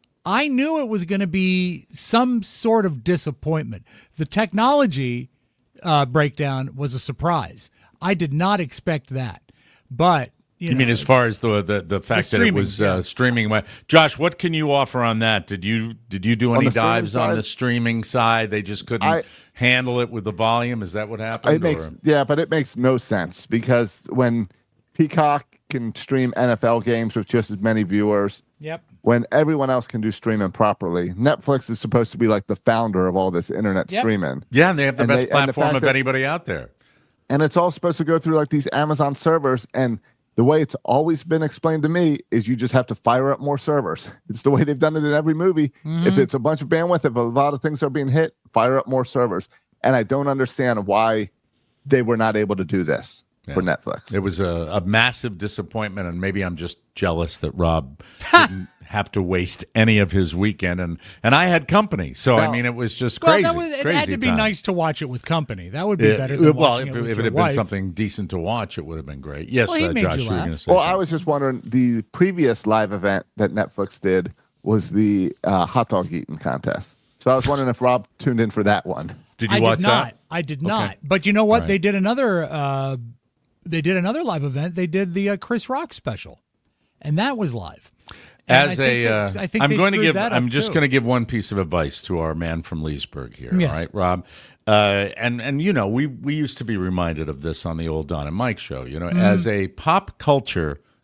I knew it was going to be some sort of disappointment. The technology uh, breakdown was a surprise. I did not expect that. But you, You know, mean as far as the the, the fact that it streaming, was yeah. uh, streaming? Josh, what can you offer on that? Did you did you do On any the streaming dives on side? the streaming side? They just couldn't I- handle it with the volume. Is that what happened? It makes or- yeah, but it makes no sense because when Peacock can stream N F L games with just as many viewers, Yep. when everyone else can do streaming properly, Netflix is supposed to be like the founder of all this internet Yep. streaming. Yeah, and they have the And best they- and the platform fact of that- anybody out there. And it's all supposed to go through like these Amazon servers. And the way it's always been explained to me is you just have to fire up more servers. It's the way they've done it in every movie. Mm-hmm. If it's a bunch of bandwidth, if a lot of things are being hit, fire up more servers. And I don't understand why they were not able to do this for Yeah. Netflix. It was a, a massive disappointment, and maybe I'm just jealous that Rob didn't have to waste any of his weekend, and and I had company, so I No. mean it was just Well, crazy. that was, it crazy had to be time. nice to watch it with company. That would be It- better it- than well, watching if, it with if it your had wife. been something decent to watch, it would have been great. Yes, Well, he uh, made Josh, you you were laugh. going to say Well, something. I was just wondering, the previous live event that Netflix did was the uh, hot dog eating contest. So I was wondering if Rob tuned in for that one. Did you I watch did not. that? I did not. But you know what? Right. They did another. Uh, they did another live event. They did the uh, Chris Rock special, and that was live. And As I think a, uh, it's- I think I'm they going to screwed give. that up, I'm just too. going to give one piece of advice to our man from Leesburg here. Yes. All right, Rob. Uh, and and you know we we used to be reminded of this on the old Don and Mike show. You know, Mm-hmm. as a pop culture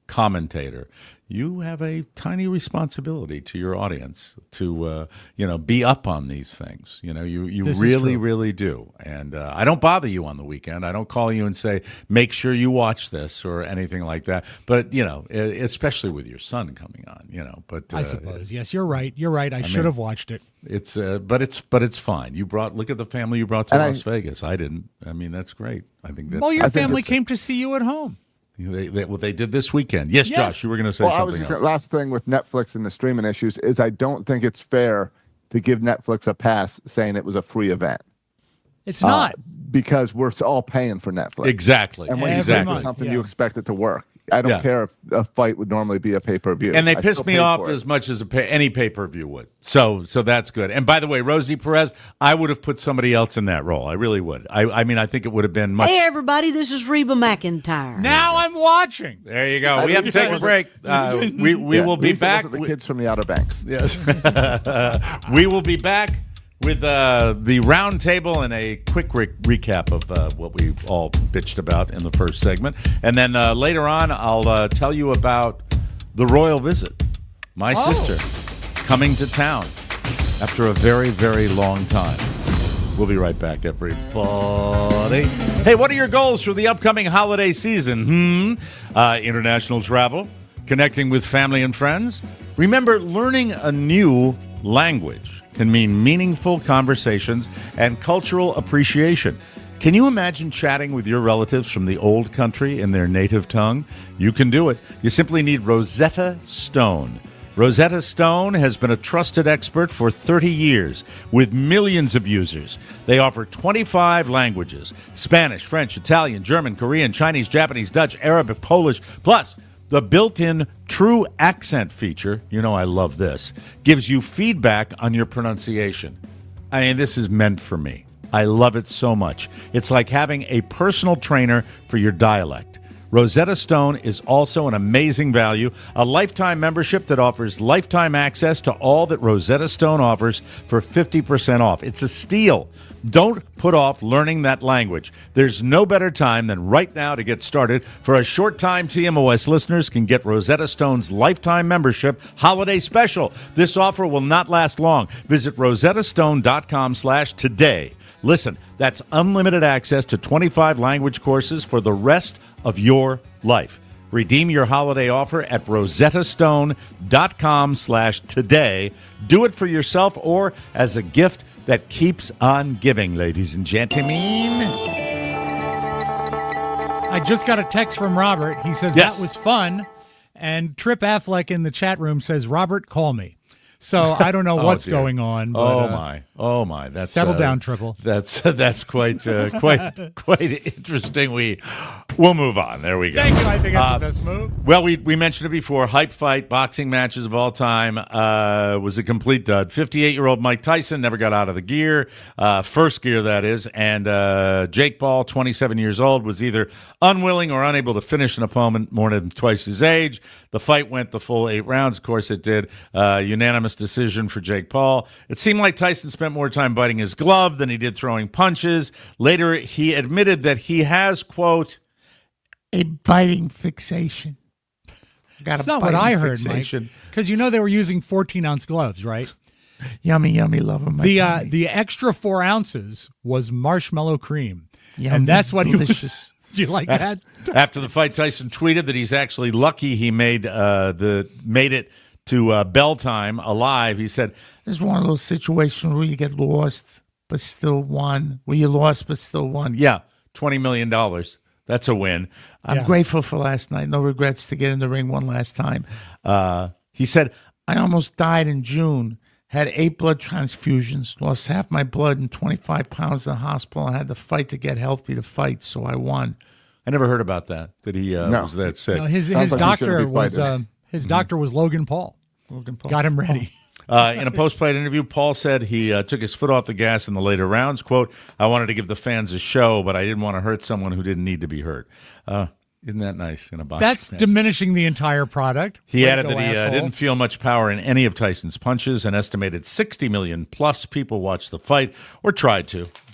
commentator, you have a tiny responsibility to your audience to, uh, you know, be up on these things. You know, you, you really, really do. And uh, I don't bother you on the weekend. I don't call you and say, make sure you watch this or anything like that. But, you know, especially with your son coming on, you know. But uh, I suppose. Yes, you're right. You're right. I, I should mean, have watched it. It's, uh, but it's, but it's fine. You brought, look at the family you brought to and Las I, Vegas. I didn't. I mean, that's great. I think that's. Well, your family came to see you at home. They, they, well, they did this weekend. Yes, yes. Josh, you were going to say well, something I was else. Last thing with Netflix and the streaming issues is I don't think it's fair to give Netflix a pass saying it was a free event. It's not. Uh, because we're all paying for Netflix. Exactly. And when exactly. you pay for something, yeah. you expect it to work. I don't yeah. care if a fight would normally be a pay-per-view. And they I piss me off as much as a pay, any pay-per-view would. So so that's good. And by the way, Rosie Perez, I would have put somebody else in that role. I really would. I, I mean, I think it would have been much. Hey, everybody, this is Reba McEntire. Now I'm watching. There you go. We have to take a break. Uh, we we yeah, will be back. The kids from the Outer Banks. Yes. We will be back with uh, the round table and a quick re- recap of uh, what we all bitched about in the first segment. And then uh, later on, I'll uh, tell you about the royal visit. My oh. sister coming to town after a very, very long time. We'll be right back, everybody. Hey, what are your goals for the upcoming holiday season? Hmm? Uh, international travel? Connecting with family and friends? Remember, learning a new language can mean meaningful conversations and cultural appreciation. Can you imagine chatting with your relatives from the old country in their native tongue? You can do it. You simply need Rosetta Stone. Rosetta Stone has been a trusted expert for thirty years with millions of users. They offer twenty-five languages: Spanish, French, Italian, German, Korean, Chinese, Japanese, Dutch, Arabic, Polish, plus the built-in True Accent feature, you know I love this, gives you feedback on your pronunciation. I mean, this is meant for me. I love it so much. It's like having a personal trainer for your dialect. Rosetta Stone is also an amazing value, a lifetime membership that offers lifetime access to all that Rosetta Stone offers for fifty percent off. It's a steal. Don't put off learning that language. There's no better time than right now to get started. For a short time, T M O S listeners can get Rosetta Stone's lifetime membership holiday special. This offer will not last long. Visit rosettastone.com slash today. Listen, that's unlimited access to twenty-five language courses for the rest of your life. Redeem your holiday offer at rosettastone.com slash today. Do it for yourself or as a gift that keeps on giving, ladies and gentlemen. I just got a text from Robert. He says, yes. That was fun. And Trip Affleck in the chat room says, Robert, call me. So I don't know what's oh, going on. But, oh uh, my! Oh my! That's settle uh, down, Triple. That's that's quite uh, quite quite interesting. We we'll move on. There we go. Thank you. I think that's uh, the best move. Well, we we mentioned it before. Hype fight, boxing matches of all time uh, was a complete dud. fifty-eight-year-old Mike Tyson never got out of the gear, uh, first gear that is, and uh, Jake Paul, twenty-seven years old, was either unwilling or unable to finish an opponent more than twice his age. The fight went the full eight rounds. Of course, it did. Uh, unanimous decision for Jake Paul. It seemed like Tyson spent more time biting his glove than he did throwing punches. Later, he admitted that he has, quote, a biting fixation. Got That's not what I heard, fixation. Mike. Because you know they were using fourteen-ounce gloves, right? Yummy, yummy, love them. The uh, the extra four ounces was marshmallow cream. Yummy, and that's what delicious. He was. Do you like that? After the fight, Tyson tweeted that he's actually lucky he made uh, the made it to uh, bell time alive. He said, "There's one of those situations where you get lost but still won. Where you lost but still won." Yeah, twenty million dollars. That's a win. I'm yeah. grateful for last night. No regrets to get in the ring one last time. Uh, he said, "I almost died in June. Had eight blood transfusions, lost half my blood and twenty-five pounds in the hospital. I had to fight to get healthy to fight, so I won." I never heard about that, that he uh, no. was that sick. No, his his like doctor was uh, his doctor was Logan Paul. Logan Paul. Got him ready. Uh, in a post-fight interview, Paul said he uh, took his foot off the gas in the later rounds. Quote, "I wanted to give the fans a show, but I didn't want to hurt someone who didn't need to be hurt." Uh, isn't that nice in a boxing That's match? diminishing the entire product. He Way added that he uh, didn't feel much power in any of Tyson's punches. An estimated sixty million plus people watched the fight or tried to.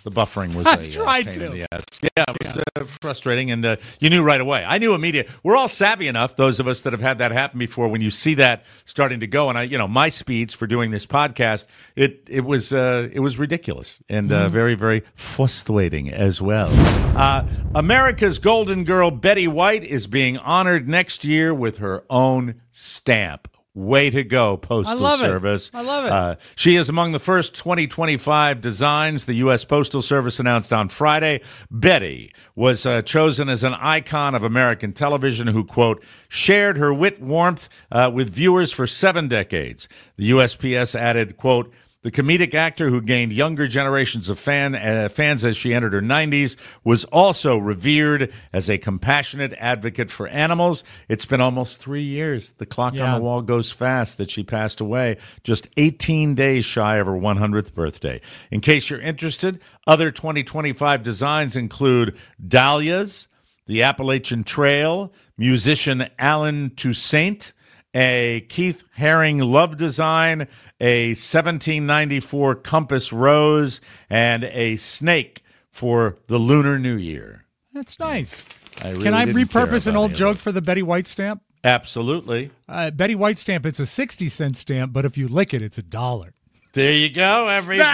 The buffering was I a tried uh, pain to. in the ass. Yeah, it was uh, frustrating, and uh, you knew right away. I knew immediately. We're all savvy enough, those of us that have had that happen before, when you see that starting to go. And I, you know, my speeds for doing this podcast, it it was uh, it was ridiculous and uh, very very frustrating as well. Uh, America's Golden Girl Betty White is being honored next year with her own stamp. Way to go, Postal I love Service. it. I love it. Uh, she is among the first twenty twenty-five designs the U S. Postal Service announced on Friday. Betty was uh, chosen as an icon of American television who, quote, shared her wit warmth uh, with viewers for seven decades. The U S P S added, quote, the comedic actor who gained younger generations of fan, uh, fans as she entered her nineties was also revered as a compassionate advocate for animals. It's been almost three years. The clock Yeah. on the wall goes fast that she passed away, just eighteen days shy of her one hundredth birthday. In case you're interested, other twenty twenty-five designs include dahlias, the Appalachian Trail, musician Alan Toussaint, a Keith Haring love design, a seventeen ninety-four compass rose, and a snake for the Lunar New Year. That's nice. I really Can I didn't care repurpose an about old any of joke it. for the Betty White stamp? Absolutely. Uh, Betty White stamp, it's a sixty cent stamp, but if you lick it, it's a dollar. There you go, everybody.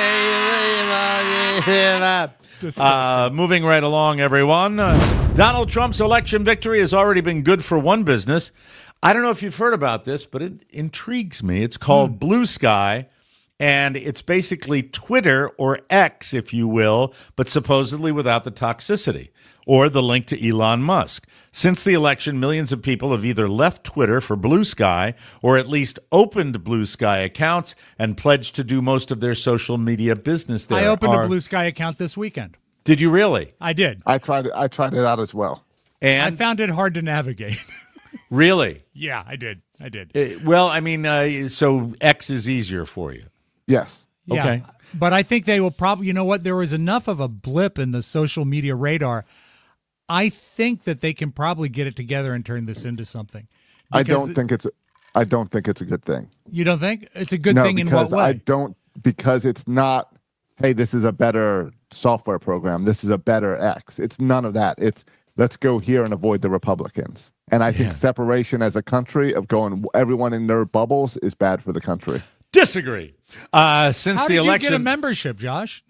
Uh, moving right along, everyone. Uh, Donald Trump's election victory has already been good for one business. I don't know if you've heard about this, but it intrigues me. It's called mm. Blue Sky, and it's basically Twitter or X, if you will, but supposedly without the toxicity or the link to Elon Musk. Since the election, millions of people have either left Twitter for Blue Sky or at least opened Blue Sky accounts and pledged to do most of their social media business there. I opened Are, a Blue Sky account this weekend. Did you really? I did. I tried it. I tried it out as well. And I found it hard to navigate. Really? Yeah, I did. I did. Uh, well, I mean, uh, so X is easier for you. Yes. Yeah, Okay. but I think they will probably, you know what, there was enough of a blip in the social media radar. I think that they can probably get it together and turn this into something. I Because don't think it's. A, I don't think it's a good thing. You don't think? It's a good no, thing in what because way? I don't. Because it's not. Hey, this is a better software program. This is a better X. It's none of that. It's let's go here and avoid the Republicans. And I think Yeah. separation as a country of going everyone in their bubbles is bad for the country. Disagree. Uh, since How the did election, you get a membership, Josh?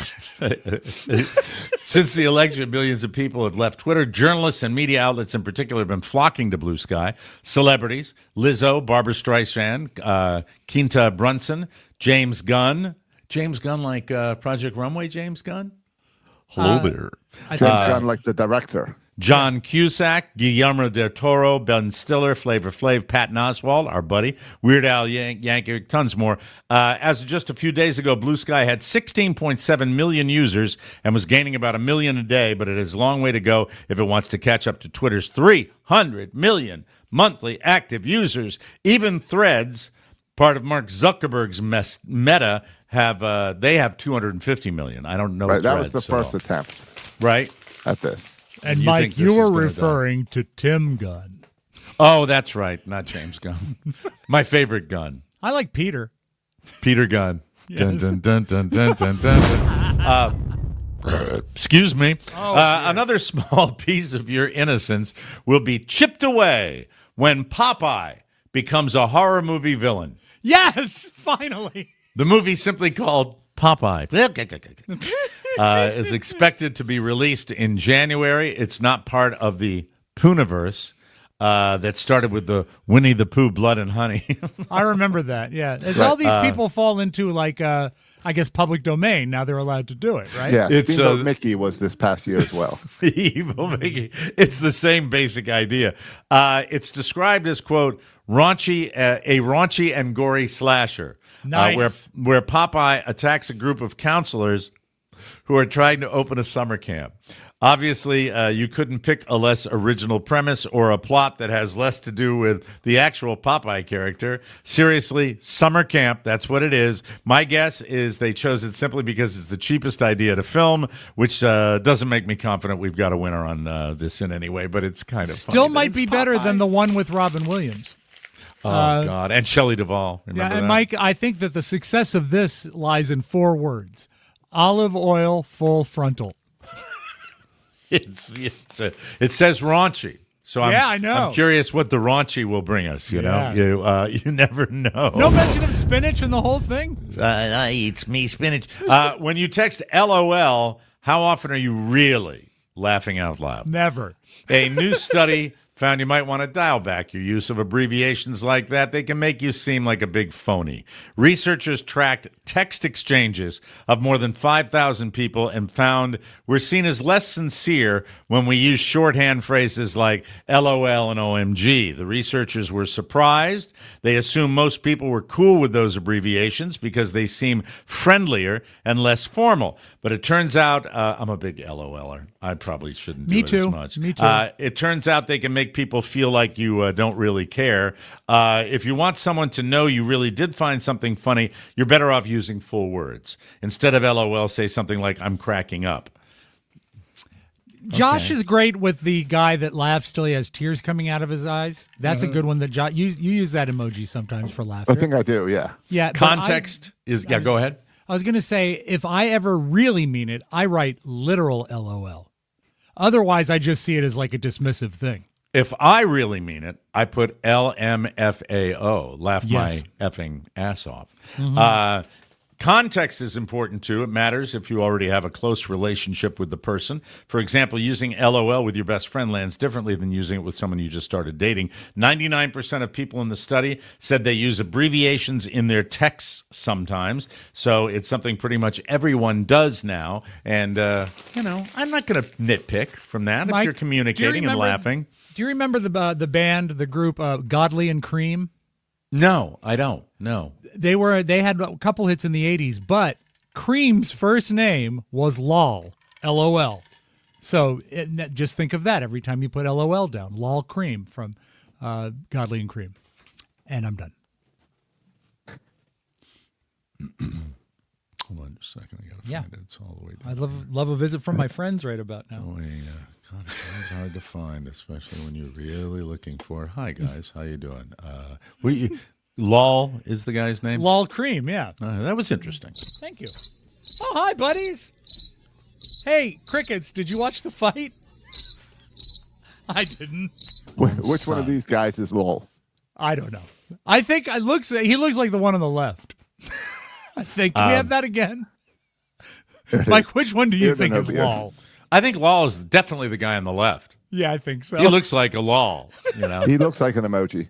Since the election, millions of people have left Twitter. Journalists and media outlets in particular have been flocking to Blue Sky. Celebrities, Lizzo, Barbara Streisand, uh, Quinta Brunson, James Gunn. James Gunn like uh, Project Runway James Gunn? Hello Uh, there. I James think Gunn, like the director. John Cusack, Guillermo del Toro, Ben Stiller, Flavor Flav, Patton Oswalt, our buddy, Weird Al Yan- Yankovic, tons more. Uh, as of just a few days ago, Blue Sky had sixteen point seven million users and was gaining about a million a day, but it has a long way to go if it wants to catch up to Twitter's three hundred million monthly active users. Even Threads, part of Mark Zuckerberg's mes- Meta, have uh, they have two hundred fifty million. I don't know. Right, that Threads, was the so- first attempt right? at this. And You Mike, think this you is were gonna referring to Tim Gunn. Oh, that's right. Not James Gunn. My favorite Gunn. I like Peter. Peter Gunn. Dun, Yes. dun, dun, dun, dun, dun, dun. Uh, excuse me. Oh, uh, another small piece of your innocence will be chipped away when Popeye becomes a horror movie villain. Yes, finally. The movie, simply called Popeye, uh, is expected to be released in January. It's not part of the Pooniverse uh, that started with the Winnie the Pooh Blood and Honey. I remember that. Yeah, as Right. all these Uh, people fall into like, uh, I guess, public domain. Now they're allowed to do it, right? Yeah, It's, Steamboat uh, Mickey was this past year as well. Evil Mickey. It's the same basic idea. Uh, it's described as, quote, raunchy, uh, a raunchy and gory slasher. Nice. Uh, where, where Popeye attacks a group of counselors who are trying to open a summer camp. Obviously, uh, you couldn't pick a less original premise or a plot that has less to do with the actual Popeye character. Seriously, summer camp, that's what it is. My guess is they chose it simply because it's the cheapest idea to film, which uh, doesn't make me confident we've got a winner on uh, this in any way, but it's kind of Still funny that might it's be better Popeye. than the one with Robin Williams. Oh, uh, God. And Shelley Duvall. Remember Yeah, and that? Mike, I think that the success of this lies in four words: olive oil full frontal. It's, it's a, it says raunchy. So I'm, Yeah, I know. I'm curious what the raunchy will bring us. You Yeah. know, you uh, you never know. No mention of spinach in the whole thing? Uh, I eats me spinach. Uh, when you text LOL, how often are you really laughing out loud? Never. A new study found you might want to dial back your use of abbreviations like that. They can make you seem like a big phony. Researchers tracked text exchanges of more than five thousand people and found we're seen as less sincere when we use shorthand phrases like LOL and O M G. The researchers were surprised. They assumed most people were cool with those abbreviations because they seem friendlier and less formal. But it turns out, uh, I'm a big LOLer. I probably shouldn't do Me it too. as much. Me too. Uh, it turns out they can make people feel like you uh, don't really care. Uh, if you want someone to know you really did find something funny, you're better off using full words. Instead of LOL, say something like, I'm cracking up. Josh Okay. is great with the guy that laughs till he has tears coming out of his eyes. That's a good one. That Josh, you, you use that emoji sometimes for laughter. I think I do, yeah. Yeah. but Context I- is, yeah, go ahead. I was going to say, if I ever really mean it, I write literal LOL. Otherwise, I just see it as like a dismissive thing. If I really mean it, I put L M F A O, laugh Yes. my effing ass off. Mhm. Uh, context is important, too. It matters if you already have a close relationship with the person. For example, using LOL with your best friend lands differently than using it with someone you just started dating. ninety-nine percent of people in the study said they use abbreviations in their texts sometimes. So it's something pretty much everyone does now. And, uh, you know, I'm not going to nitpick from that Mike, if you're do you communicating and remember- laughing. Do you remember the uh, the band, the group uh, Godly and Cream? No, I don't. No. They were they had a couple hits in the eighties, but Cream's first name was Lol, L O L. So it, just think of that every time you put L O L down. Lol Cream from uh, Godly and Cream. And I'm done. Hold on just a second. I got to Yeah. find it. It's all the way down. I love love a visit from my friends right about now. Oh, yeah. God, it's hard to find, especially when you're really looking for it. Hi, guys. How you doing? Uh, we, Lol is the guy's name? Lol Cream, yeah. Uh, that was interesting. Thank you. Oh, hi, buddies. Hey, crickets, did you watch the fight? I didn't. Wh- Which one of these guys is Lowell? I don't know. I think I looks he looks like the one on the left. I think. Can we Um, have that again? Mike, which one do you Beard think or no is beard? Lol? I think Lol is definitely the guy on the left. Yeah, I think so. He looks like a Lol, you know. He looks like an emoji.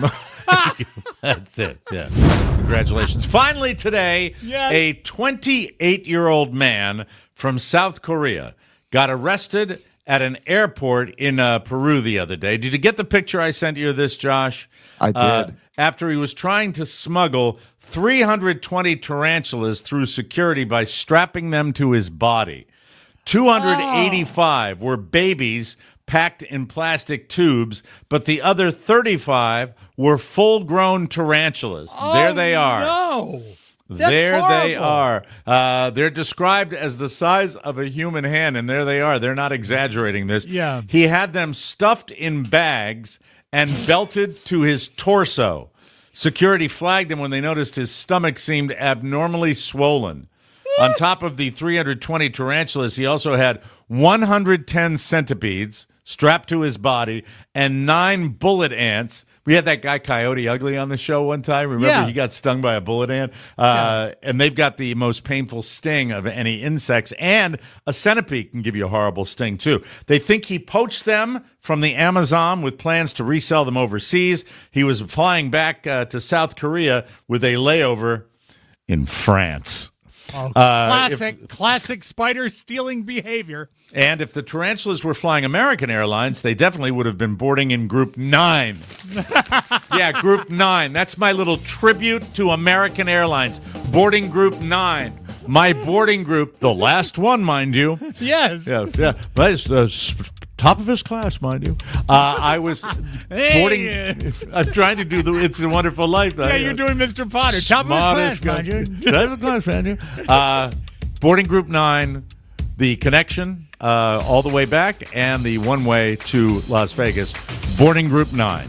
That's it. Yeah. Congratulations. Finally today, Yes. a twenty-eight-year-old man from South Korea got arrested at an airport in uh, Peru the other day. Did you get the picture I sent you of this, Josh? I did. Uh, after he was trying to smuggle three hundred twenty tarantulas through security by strapping them to his body. two hundred eighty-five were babies packed in plastic tubes, but the other thirty-five were full-grown tarantulas. there they are. No. That's there they horrible. are. Uh, they're described as the size of a human hand, and there they are. They're not exaggerating this. Yeah. He had them stuffed in bags and belted to his torso. Security flagged him when they noticed his stomach seemed abnormally swollen. On top of the three hundred twenty tarantulas, he also had one hundred ten centipedes strapped to his body and nine bullet ants. We had that guy Coyote Ugly on the show one time. Remember, Yeah. he got stung by a bullet ant? Uh, And they've got the most painful sting of any insects. And a centipede can give you a horrible sting, too. They think he poached them from the Amazon with plans to resell them overseas. He was flying back uh, to South Korea with a layover in France. Oh, Uh, classic, classic spider stealing behavior. And if the tarantulas were flying American Airlines, they definitely would have been boarding in Group nine. Yeah, Group nine. That's my little tribute to American Airlines. Boarding Group nine. My boarding group, the last one, mind you. Yes. Yeah, yeah. But it's uh, s- top of his class, mind you. Uh, I was Hey. boarding. I'm trying to do the It's a Wonderful Life. Yeah, you're doing Mister Potter. Top of his Smartest class, mind you. Top of his class, mind you. Uh, boarding Group nine, the connection uh, all the way back, and the one way to Las Vegas. Boarding Group nine.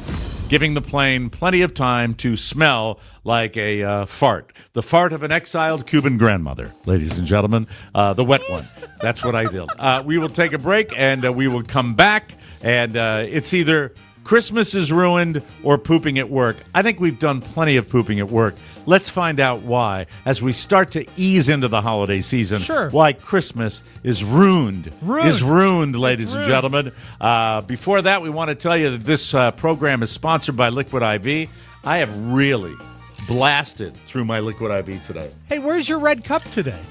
giving the plane plenty of time to smell like a uh, fart. The fart of an exiled Cuban grandmother, ladies and gentlemen. Uh, the wet one. That's what I did. Uh, we will take a break, and uh, we will come back, and uh, it's either Christmas is ruined or pooping at work. I think we've done plenty of pooping at work. Let's find out why as we start to ease into the holiday season. Sure. Why Christmas is ruined. Ruined. Is ruined, ladies and ruined. gentlemen. Uh, before that, we want to tell you that this uh, program is sponsored by Liquid I V. I have really blasted through my Liquid I V today. Hey, where's your red cup today?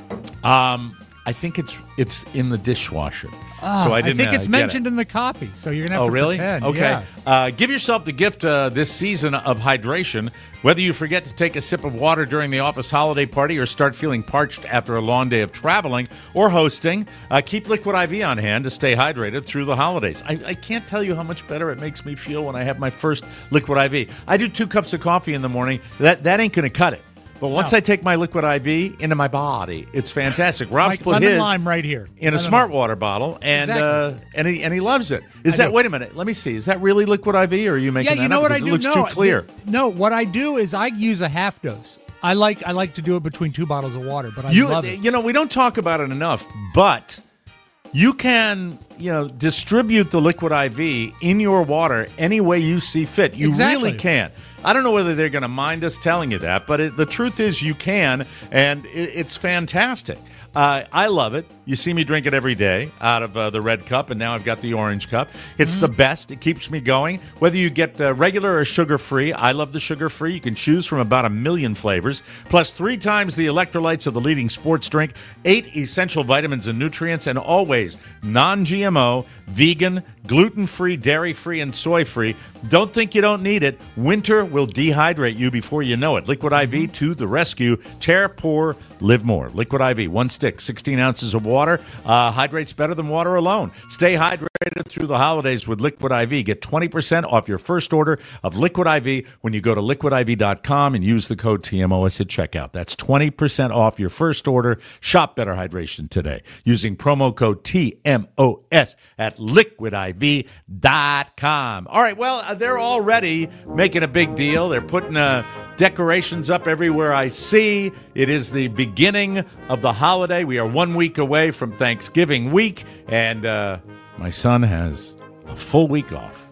Um, I think it's it's in the dishwasher. Oh, so I didn't. think uh, it's get mentioned it. in the copy, so you're gonna have Oh, to really? pretend. Okay. Yeah. Uh, give yourself the gift uh, this season of hydration. Whether you forget to take a sip of water during the office holiday party or start feeling parched after a long day of traveling or hosting, uh, keep Liquid I V on hand to stay hydrated through the holidays. I, I can't tell you how much better it makes me feel when I have my first Liquid I V. I do two cups of coffee in the morning. That that ain't going to cut it. But once No. I take my Liquid I V into my body, it's fantastic. Rob's Like put lemon his lime right here. in a Lemon smart lime. water bottle, and Exactly. uh, and he and he loves it. Is I that? do. Wait a minute. Let me see. Is that really Liquid I V, or are you making Yeah, that you know up? what I Because do? It looks no, too clear. th- No, what I do is I use a half dose. I like I like to do it between two bottles of water, but I You love it. you know we don't talk about it enough, but you can you know distribute the Liquid I V in your water any way you see fit. You Exactly. really can. I don't know whether they're going to mind us telling you that, but it, the truth is you can, and it, it's fantastic. Uh, I love it. You see me drink it every day out of uh, the red cup, and now I've got the orange cup. It's the best. It keeps me going. Whether you get uh, regular or sugar-free, I love the sugar-free. You can choose from about a million flavors, plus three times the electrolytes of the leading sports drink, eight essential vitamins and nutrients, and always non-G M O, vegan, gluten-free, dairy-free, and soy-free. Don't think you don't need it. Winter will dehydrate you before you know it. Liquid I V to the rescue. Tear, pour, live more. Liquid I V, one stick, sixteen ounces of water. Uh, hydrates better than water alone. Stay hydrated through the holidays with Liquid I V. Get twenty percent off your first order of Liquid I V when you go to liquid I V dot com and use the code T M O S at checkout. That's twenty percent off your first order. Shop Better Hydration today using promo code T M O S at liquid I V dot com. All right, well, uh, they're already making a big deal. They're putting uh, decorations up everywhere I see. It is the beginning of the holiday. We are one week away from Thanksgiving week, and uh, my son has a full week off.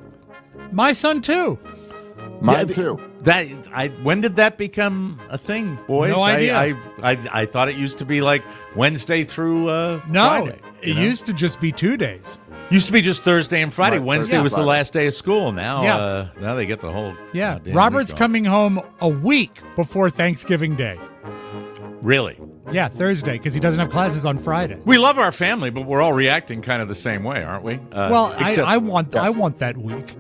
My son too. Mine Yeah, too. That I when did that become a thing, boys? No idea. I, I I I thought it used to be like Wednesday through uh, No, Friday. it you know? used to just be two days. used to be just Thursday and Friday. Right, Wednesday Thursday was the and Friday. last day of school. Now Yeah. uh, now they get the whole Yeah, goddamn Robert's week off. coming home a week before Thanksgiving Day. Really. Yeah, Thursday, because he doesn't have classes on Friday. We love our family, but we're all reacting kind of the same way, aren't we? Uh, Well, except- I, I want I Yes. want that week.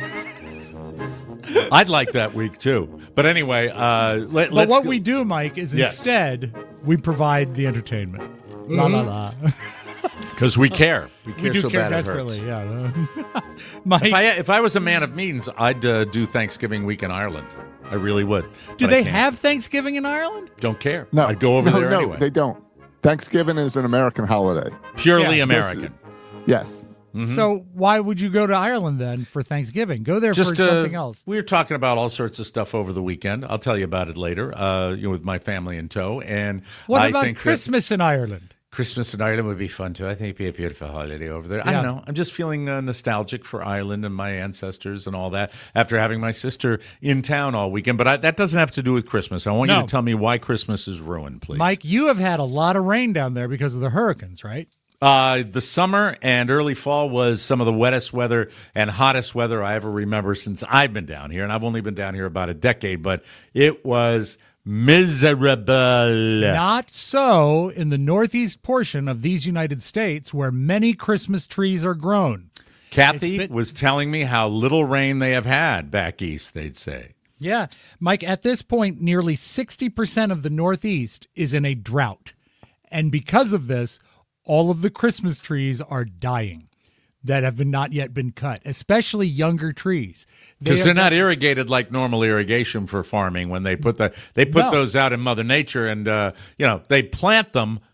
I'd like that week too. But anyway, uh, let, But let's what go- we do, Mike, is Yes. instead we provide the entertainment. La la la. because we care. We care we do so care bad it hurts. desperately. Yeah. Mike, If I if I was a man of means, I'd uh, do Thanksgiving week in Ireland. I really would. do But I they can't. have Thanksgiving in Ireland? Don't care. No, I'd go over no, there no, anyway. they don't. Thanksgiving is an American holiday. Purely Yeah, American. Yes. So why would you go to Ireland then for Thanksgiving? Go there Just for uh, something else. We were talking about all sorts of stuff over the weekend. I'll tell you about it later. Uh, you know, with my family in tow. And What I about think that Christmas in Ireland? Christmas in Ireland would be fun too. I think it'd be a beautiful holiday over there. I Yeah. don't know. I'm just feeling uh, nostalgic for Ireland and my ancestors and all that after having my sister in town all weekend. But I, that doesn't have to do with Christmas. I want you No. to tell me why Christmas is ruined, please. Mike, you have had a lot of rain down there because of the hurricanes, right? Uh, the summer and early fall was some of the wettest weather and hottest weather I ever remember since I've been down here. And I've only been down here about a decade, but it was miserable. Not so in the northeast portion of these United States where many Christmas trees are grown. Kathy It's been- was telling me how little rain they have had back east, they'd say. Yeah. Mike, at this point, nearly sixty percent of the Northeast is in a drought. And because of this, all of the Christmas trees are dying that have been not yet been cut, especially younger trees. They Because are they're not irrigated like normal irrigation for farming when they put the they put No. those out in Mother Nature and uh, you know they plant them,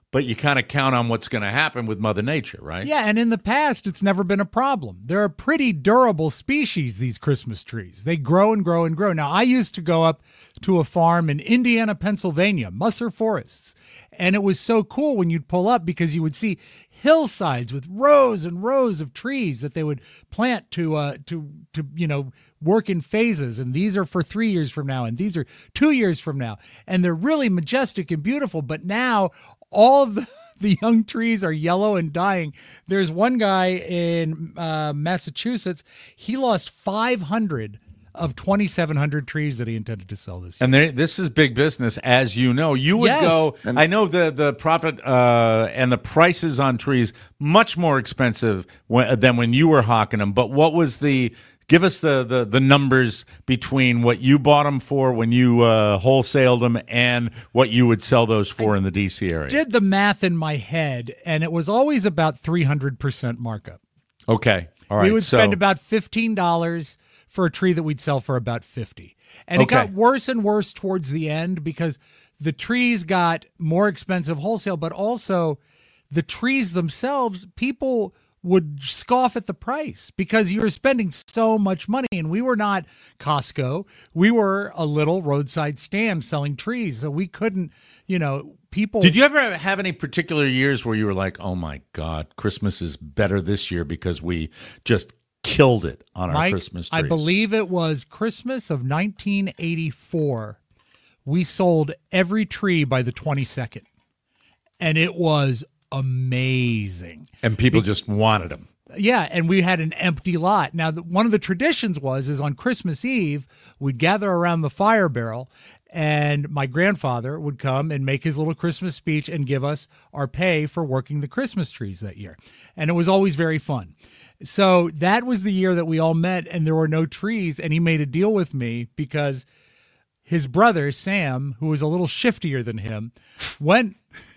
but you kind of count on what's going to happen with Mother Nature, right? Yeah, and in the past, it's never been a problem. They're a pretty durable species, these Christmas trees. They grow and grow and grow. Now, I used to go up to a farm in Indiana, Pennsylvania, Musser Forests, and it was so cool when you'd pull up because you would see hillsides with rows and rows of trees that they would plant to, uh, to, to you know, work in phases. And these are for three years from now, and these are two years from now. And they're really majestic and beautiful. But now all of the, the young trees are yellow and dying. There's one guy in uh, Massachusetts. He lost five hundred of twenty-seven hundred trees that he intended to sell this year. And there, this is big business, as you know. You would Yes. go, And- I know the, the profit uh, and the prices on trees much more expensive when, than when you were hawking them. But what was the, give us the, the, the numbers between what you bought them for when you uh, wholesaled them and what you would sell those for in the D C area. Did the math in my head, and it was always about three hundred percent markup. Okay. All right. We would so, spend about fifteen dollars for a tree that we'd sell for about fifty dollars. And Okay. it got worse and worse towards the end because the trees got more expensive wholesale, but also the trees themselves, people would scoff at the price because you were spending so much money. And we were not Costco. We were a little roadside stand selling trees. So we couldn't, you know, people. Did you ever have any particular years where you were like, oh my God, Christmas is better this year because we just killed it on our Mike, Christmas trees? I believe it was Christmas of nineteen eighty-four. We sold every tree by the twenty-second. And it was amazing. And people just wanted them. Yeah, and we had an empty lot. Now, the, one of the traditions was is on Christmas Eve, we'd gather around the fire barrel, and my grandfather would come and make his little Christmas speech and give us our pay for working the Christmas trees that year. And it was always very fun. So that was the year that we all met, and there were no trees, and he made a deal with me because his brother, Sam, who was a little shiftier than him, went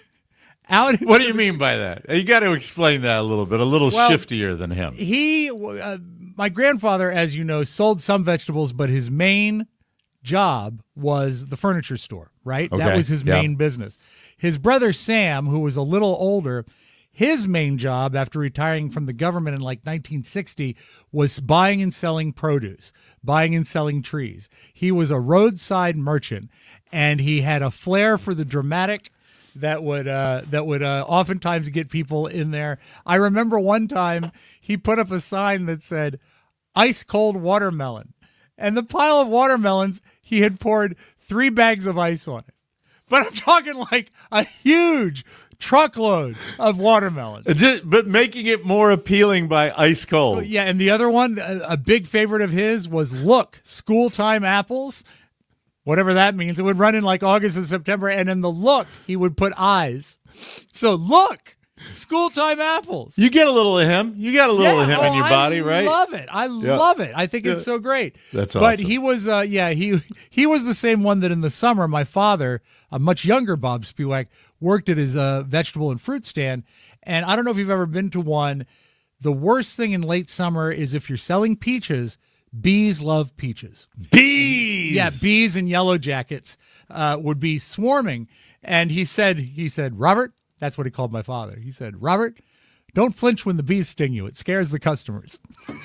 out. What do you mean by that? You got to explain that a little bit. A little Well, shiftier than him. He, uh, my grandfather, as you know, sold some vegetables, but his main job was the furniture store, right? That Okay, was his yeah. main business. His brother, Sam, who was a little older, his main job after retiring from the government in like nineteen sixty was buying and selling produce, buying and selling trees. He was a roadside merchant, and he had a flair for the dramatic that would uh, that would uh, oftentimes get people in there. I remember one time he put up a sign that said, ice cold watermelon. And the pile of watermelons, he had poured three bags of ice on it. But I'm talking like a huge truckload of watermelons. Just, but making it more appealing by ice cold. Yeah, and the other one, a, a big favorite of his was Look, School Time Apples. Whatever that means. It would run in like August and September, and in the Look, he would put eyes. So Look, School Time Apples. You get a little of him. You got a little of him oh, in your body, I right? I love it. I love it. I think it's so great. That's But awesome. he was, uh, yeah, he he was the same one that in the summer, my father, a much younger Bob Spiewak, worked at his uh, vegetable and fruit stand. And I don't know if you've ever been to one. The worst thing in late summer is if you're selling peaches, bees love peaches. Bees. Yeah, bees and yellow jackets uh, would be swarming. And he said, he said, Robert, that's what he called my father. He said, Robert, don't flinch when the bees sting you. It scares the customers.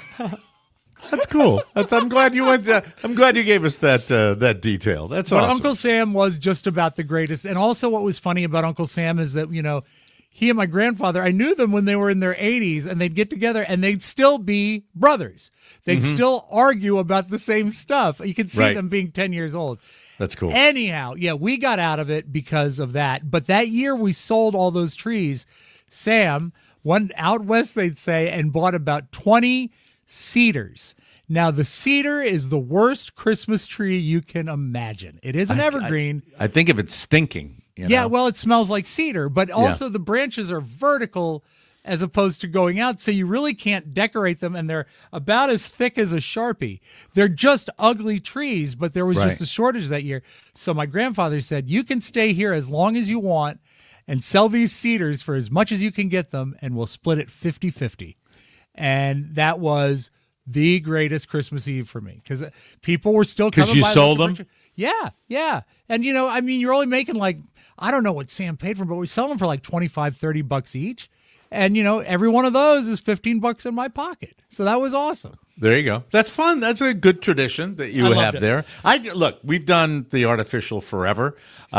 That's cool. That's, I'm glad you went. Uh, I'm glad you gave us that uh, that detail. That's But awesome. Uncle Sam was just about the greatest. And also what was funny about Uncle Sam is that, you know, he and my grandfather, I knew them when they were in their eighties, and they'd get together and they'd still be brothers. They'd still argue about the same stuff. You could see Right. them being ten years old. That's cool. Anyhow, yeah, we got out of it because of that. But that year we sold all those trees. Sam went out west, they'd say, and bought about twenty cedars. Now, the cedar is the worst Christmas tree you can imagine. It is an evergreen. I, I think if it's stinking. You yeah, know? well, it smells like cedar, but also the branches are vertical as opposed to going out, so you really can't decorate them, and they're about as thick as a Sharpie. They're just ugly trees, but there was Right. just a shortage that year. So my grandfather said, you can stay here as long as you want and sell these cedars for as much as you can get them, and we'll split it fifty-fifty. And that was the greatest Christmas Eve for me because people were still 'Cause coming you by sold looking them? for- Yeah, yeah. And, you know, I mean, you're only making like, I don't know what Sam paid for them, but we sell them for like twenty-five, thirty bucks each. And, you know, every one of those is fifteen bucks in my pocket. So that was awesome. There you go. That's fun. That's a good tradition that you I loved have it. there. I look, we've done the artificial forever.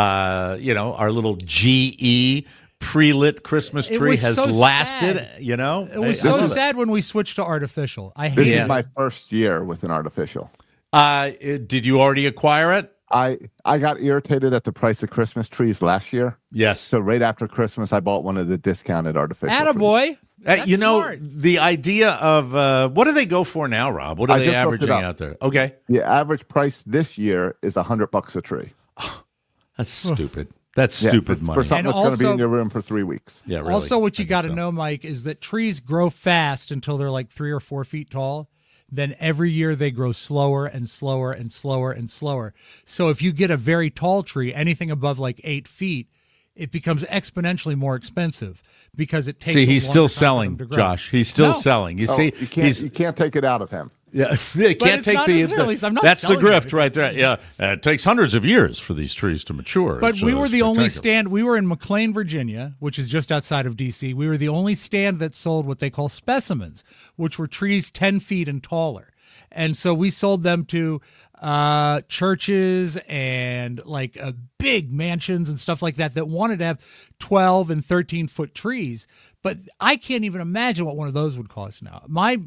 Uh, you know, our little G E pre-lit Christmas It tree was has so lasted, sad. you know. It was I- I so love it. sad when we switched to artificial. I This hate Yeah. is my first year with an artificial. Uh, it- did you already acquire it? I I got irritated at the price of Christmas trees last year. Yes. So right after Christmas, I bought one of the discounted artificial trees. Attaboy. Uh, That's you know, smart. the idea of uh, what do they go for now, Rob? What are I they just looked it averaging up. out there? Okay. The average price this year is a hundred bucks a tree. That's stupid. That's Yeah, stupid for, money. for something And that's going to be also- in your room for three weeks. yeah, really. Also, what you I think got to so. know, Mike, is that trees grow fast until they're like three or four feet tall. Then every year they grow slower and slower and slower and slower. So if you get a very tall tree, anything above like eight feet, it becomes exponentially more expensive because it takes. See, a he's longer still time for selling, them to grow. Josh. He's still No. selling. You Oh, see, you can't he's you can't take it out of him. yeah, you can't it's take not the, necessarily- the- I'm not that's the selling grift everything. right there. Yeah, uh, it takes hundreds of years for these trees to mature. But It's, we uh, were the only spectacular. stand. We were in McLean, Virginia, which is just outside of D C. We were the only stand that sold what they call specimens, which were trees ten feet and taller. And so we sold them to uh, churches and like uh, big mansions and stuff like that that wanted to have twelve and thirteen foot trees. But I can't even imagine what one of those would cost now. My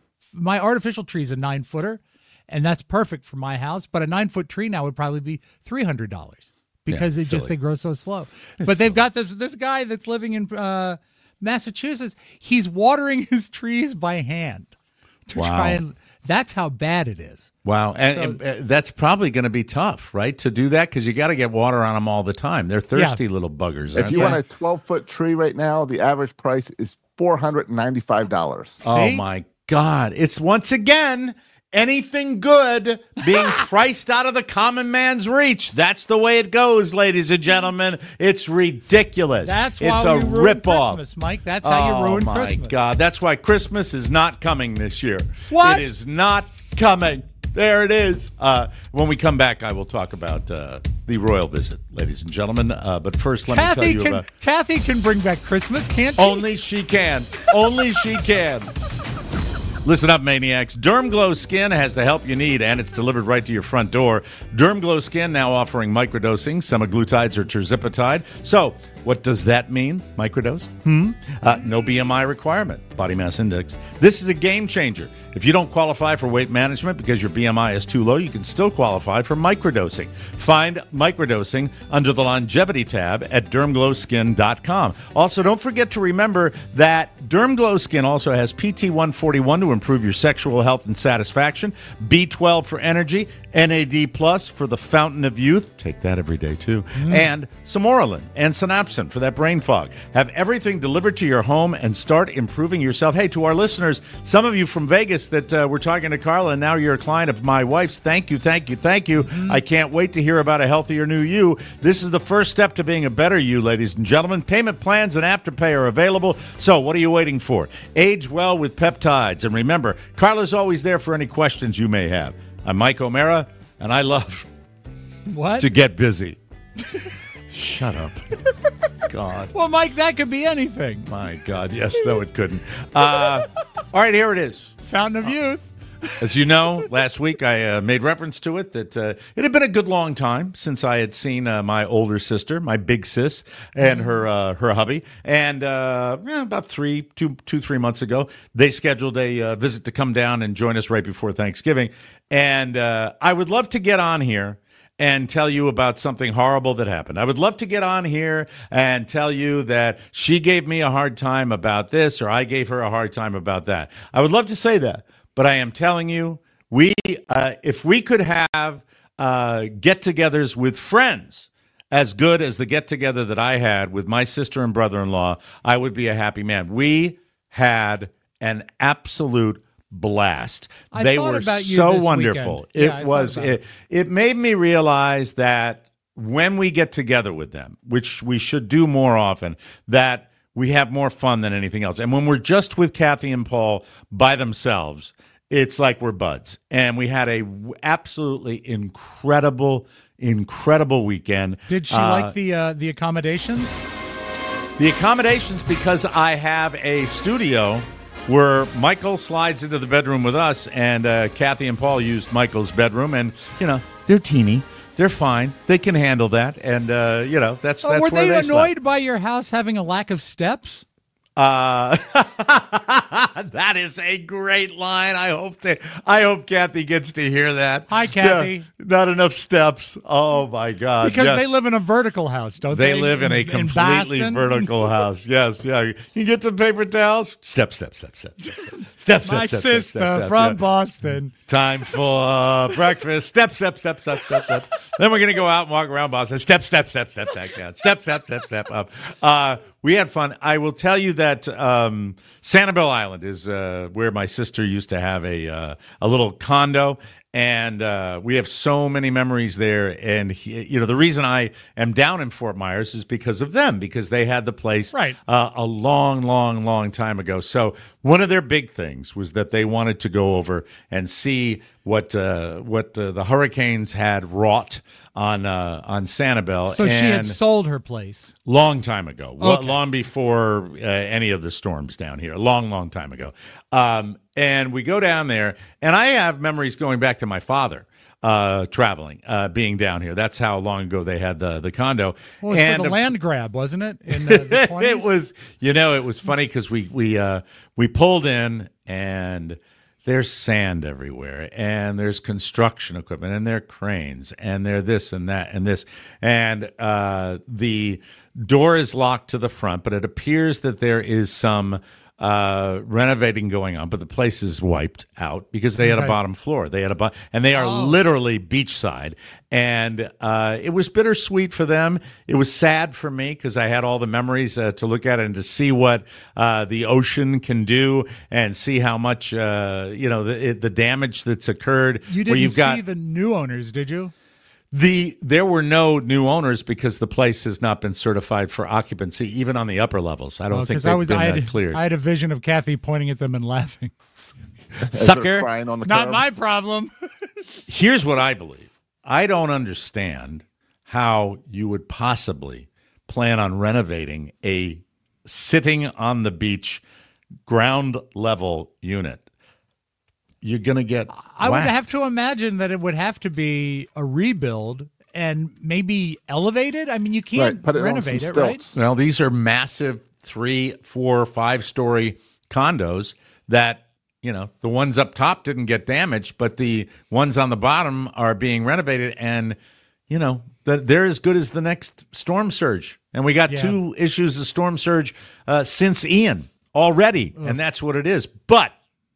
my artificial tree is a nine footer, and that's perfect for my house. But a nine foot tree now would probably be three hundred dollars because Yeah, it just silly. they grow so slow. But they've got this this guy that's living in uh, Massachusetts. He's watering his trees by hand to Wow. try and. That's how bad it is. Wow, and, So- and, uh, that's probably going to be tough, right, to do that because you got to get water on them all the time. They're thirsty little buggers. If aren't you they? want a twelve foot tree right now, the average price is four hundred and ninety five dollars. Oh See? my God! It's once again anything good being priced out of the common man's reach. That's the way it goes, ladies and gentlemen. It's ridiculous. That's why it's we a ruined ripoff. Christmas, Mike. That's how oh you ruin my Christmas. God! That's why Christmas is not coming this year. What? It is not coming. There it is. Uh, when we come back, I will talk about uh, the royal visit, ladies and gentlemen. Uh, but first, let me tell Kathy you can about. Kathy can bring back Christmas, can't she? Only she can. Only she can. Listen up, maniacs. Derm Glow Skin has the help you need, and it's delivered right to your front door. Derm Glow Skin now offering microdosing, semaglutides, or tirzepatide. So, what does that mean, microdose? Hmm? Uh, no B M I requirement, body mass index. This is a game changer. If you don't qualify for weight management because your B M I is too low, you can still qualify for microdosing. Find microdosing under the longevity tab at derm glow skin dot com. Also, don't forget to remember that Derm Glow Skin also has P T one forty-one to improve your sexual health and satisfaction, B twelve for energy, N A D plus for the fountain of youth. Take that every day, too. And Samoralin and Synapsin for that brain fog. Have everything delivered to your home and start improving yourself. Hey, to our listeners, some of you from Vegas that uh, were talking to Carla, and now you're a client of my wife's. Thank you, thank you, thank you. I can't wait to hear about a healthier new you. This is the first step to being a better you, ladies and gentlemen. Payment plans and Afterpay are available. So what are you waiting for? Age well with peptides. And remember, Carla's always there for any questions you may have. I'm Mike O'Mara, and I love What? to get busy. Shut up. God. Well, Mike, that could be anything. My God. Yes, though it couldn't. Uh, all right, here it is. Fountain of youth. As you know, last week I uh, made reference to it that uh, it had been a good long time since I had seen uh, my older sister, my big sis, and her uh, her hubby. And uh, yeah, about three, two, two, three months ago, they scheduled a uh, visit to come down and join us right before Thanksgiving. And uh, I would love to get on here and tell you about something horrible that happened. I would love to get on here and tell you that she gave me a hard time about this or I gave her a hard time about that. I would love to say that, but I am telling you, we uh, if we could have uh, get-togethers with friends as good as the get-together that I had with my sister and brother-in-law, I would be a happy man. We had an absolute blast. I they thought were about you so this wonderful. weekend. Yeah, it I thought was about it, it made me realize that when we get together with them, which we should do more often, that we have more fun than anything else. And when we're just with Kathy and Paul by themselves, it's like we're buds. And we had a w- absolutely incredible, incredible weekend. Did she Uh, like the uh, the accommodations? The accommodations, because I have a studio where Michael slides into the bedroom with us, and uh, Kathy and Paul used Michael's bedroom, and, you know, they're teeny. They're fine. They can handle that, and, uh, you know, that's, Oh, that's were where they they annoyed slept. by your house having a lack of steps? Uh, that is a great line. I hope that I hope Kathy gets to hear that. Hi, Kathy. Yeah, not enough steps. Oh my God! Because yes. they live in a vertical house, don't they? They live in a completely Boston? vertical house. Yes, yeah. You get some paper towels. Step, step, step, step, step, step, step, My step, sister step, step, step, from yeah. Boston. Time for breakfast. Step, step, step, step, step, step. Then we're gonna go out and walk around Boston. Step, step, step, step, back down. Step, step, step, step up. Uh, we had fun. I will tell you that um, Sanibel Island is uh, where my sister used to have a uh, a little condo. And uh, we have so many memories there. And, he, you know, the reason I am down in Fort Myers is because of them, because they had the place Right. uh, a long, long, long time ago. So one of their big things was that they wanted to go over and see what uh, what uh, the hurricanes had wrought on uh, on Sanibel. So she had And sold her place. long time ago, well, Okay. long before uh, any of the storms down here, a long, long time ago. Um, and we go down there, and I have memories going back to my father uh, traveling, uh, being down here. That's how long ago they had the the condo. Well, it was and for the land grab, wasn't it? In the, the twenties? it was, you know, it was funny because we we uh, we pulled in and. There's sand everywhere, and there's construction equipment, and there are cranes, and there this and that and this. And uh, the door is locked to the front, but it appears that there is some uh, renovating going on, but the place is wiped out because they had a Okay. bottom floor. They had a bo- and they are literally beachside. And uh, it was bittersweet for them. It was sad for me because I had all the memories uh, to look at and to see what uh, the ocean can do and see how much uh, you know the, it, the damage that's occurred. You where didn't you've got see the new owners, did you? the there were no new owners because the place has not been certified for occupancy, even on the upper levels. I don't think Because they've I was, been I uh, had, cleared. I had a vision of Kathy pointing at them and laughing. As they're Sucker. crying on the Not curb. my problem. Here's what I believe. I don't understand how you would possibly plan on renovating a sitting on the beach ground level unit. You're going to get I would whacked. have to imagine that it would have to be a rebuild and maybe elevated. I mean, you can't Right, put it on renovate some it, right? stilts. Well, these are massive three, four, five story condos that, you know, the ones up top didn't get damaged, but the ones on the bottom are being renovated. And, you know, the, they're as good as the next storm surge. And we got Yeah. two issues of storm surge uh, since Ian already. Ugh. And that's what it is. But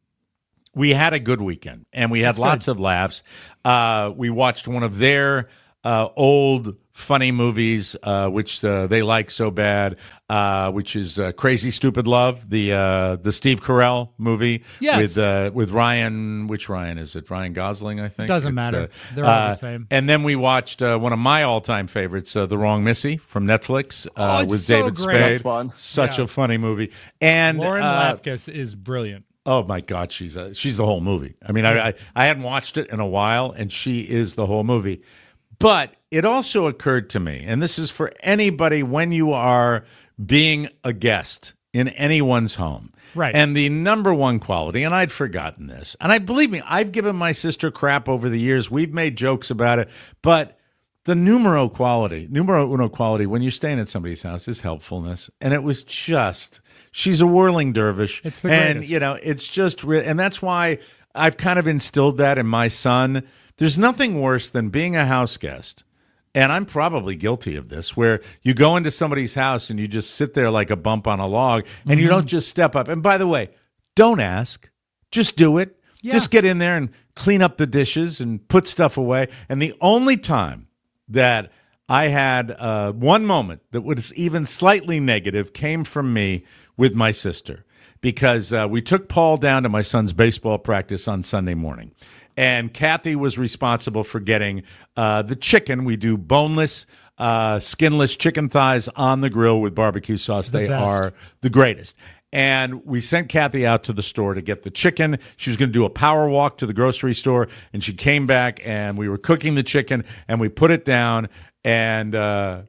we had a good weekend and we had That's lots good. of laughs. Uh, we watched one of their uh, old funny movies, uh, which uh, they like so bad, uh, which is uh, Crazy Stupid Love, the uh, the Steve Carell movie Yes. with uh, with Ryan. Which Ryan is it? Ryan Gosling, I think. Doesn't It's, matter. uh, They're all the uh, same. And then we watched uh, one of my all time favorites, uh, The Wrong Missy from Netflix, uh, Oh, it's with so David great. Spade. That's fun. Such Yeah. a funny movie. And Lauren uh, Lapkus is brilliant. Oh my God, she's a, she's the whole movie. I mean, I, I I hadn't watched it in a while, and she is the whole movie. But it also occurred to me, and this is for anybody when you are being a guest in anyone's home, Right. And the number one quality, and I'd forgotten this, and I believe me, I've given my sister crap over the years. We've made jokes about it, but the numero quality, numero uno quality, when you're staying at somebody's house is helpfulness. And it was just, she's a whirling dervish. It's the And, greatest. you know, it's just, re- and that's why I've kind of instilled that in my son. There's nothing worse than being a house guest. And I'm probably guilty of this, where you go into somebody's house and you just sit there like a bump on a log and you don't just step up. And by the way, don't ask, just do it. Yeah. Just get in there and clean up the dishes and put stuff away. And the only time that I had uh, one moment that was even slightly negative came from me with my sister, because uh, we took Paul down to my son's baseball practice on Sunday morning. And Kathy was responsible for getting uh, the chicken. We do boneless uh, skinless chicken thighs on the grill with barbecue sauce. The they best. are the greatest. And we sent Kathy out to the store to get the chicken. She was going to do a power walk to the grocery store, and she came back, and we were cooking the chicken, and we put it down, and uh,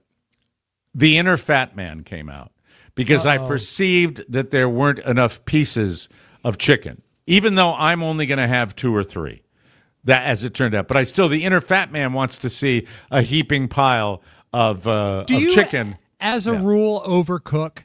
the inner fat man came out because Uh-oh. I perceived that there weren't enough pieces of chicken, even though I'm only going to have two or three, that as it turned out. But I still, the inner fat man wants to see a heaping pile of, uh, Do of you, chicken. As a Yeah. rule, overcook?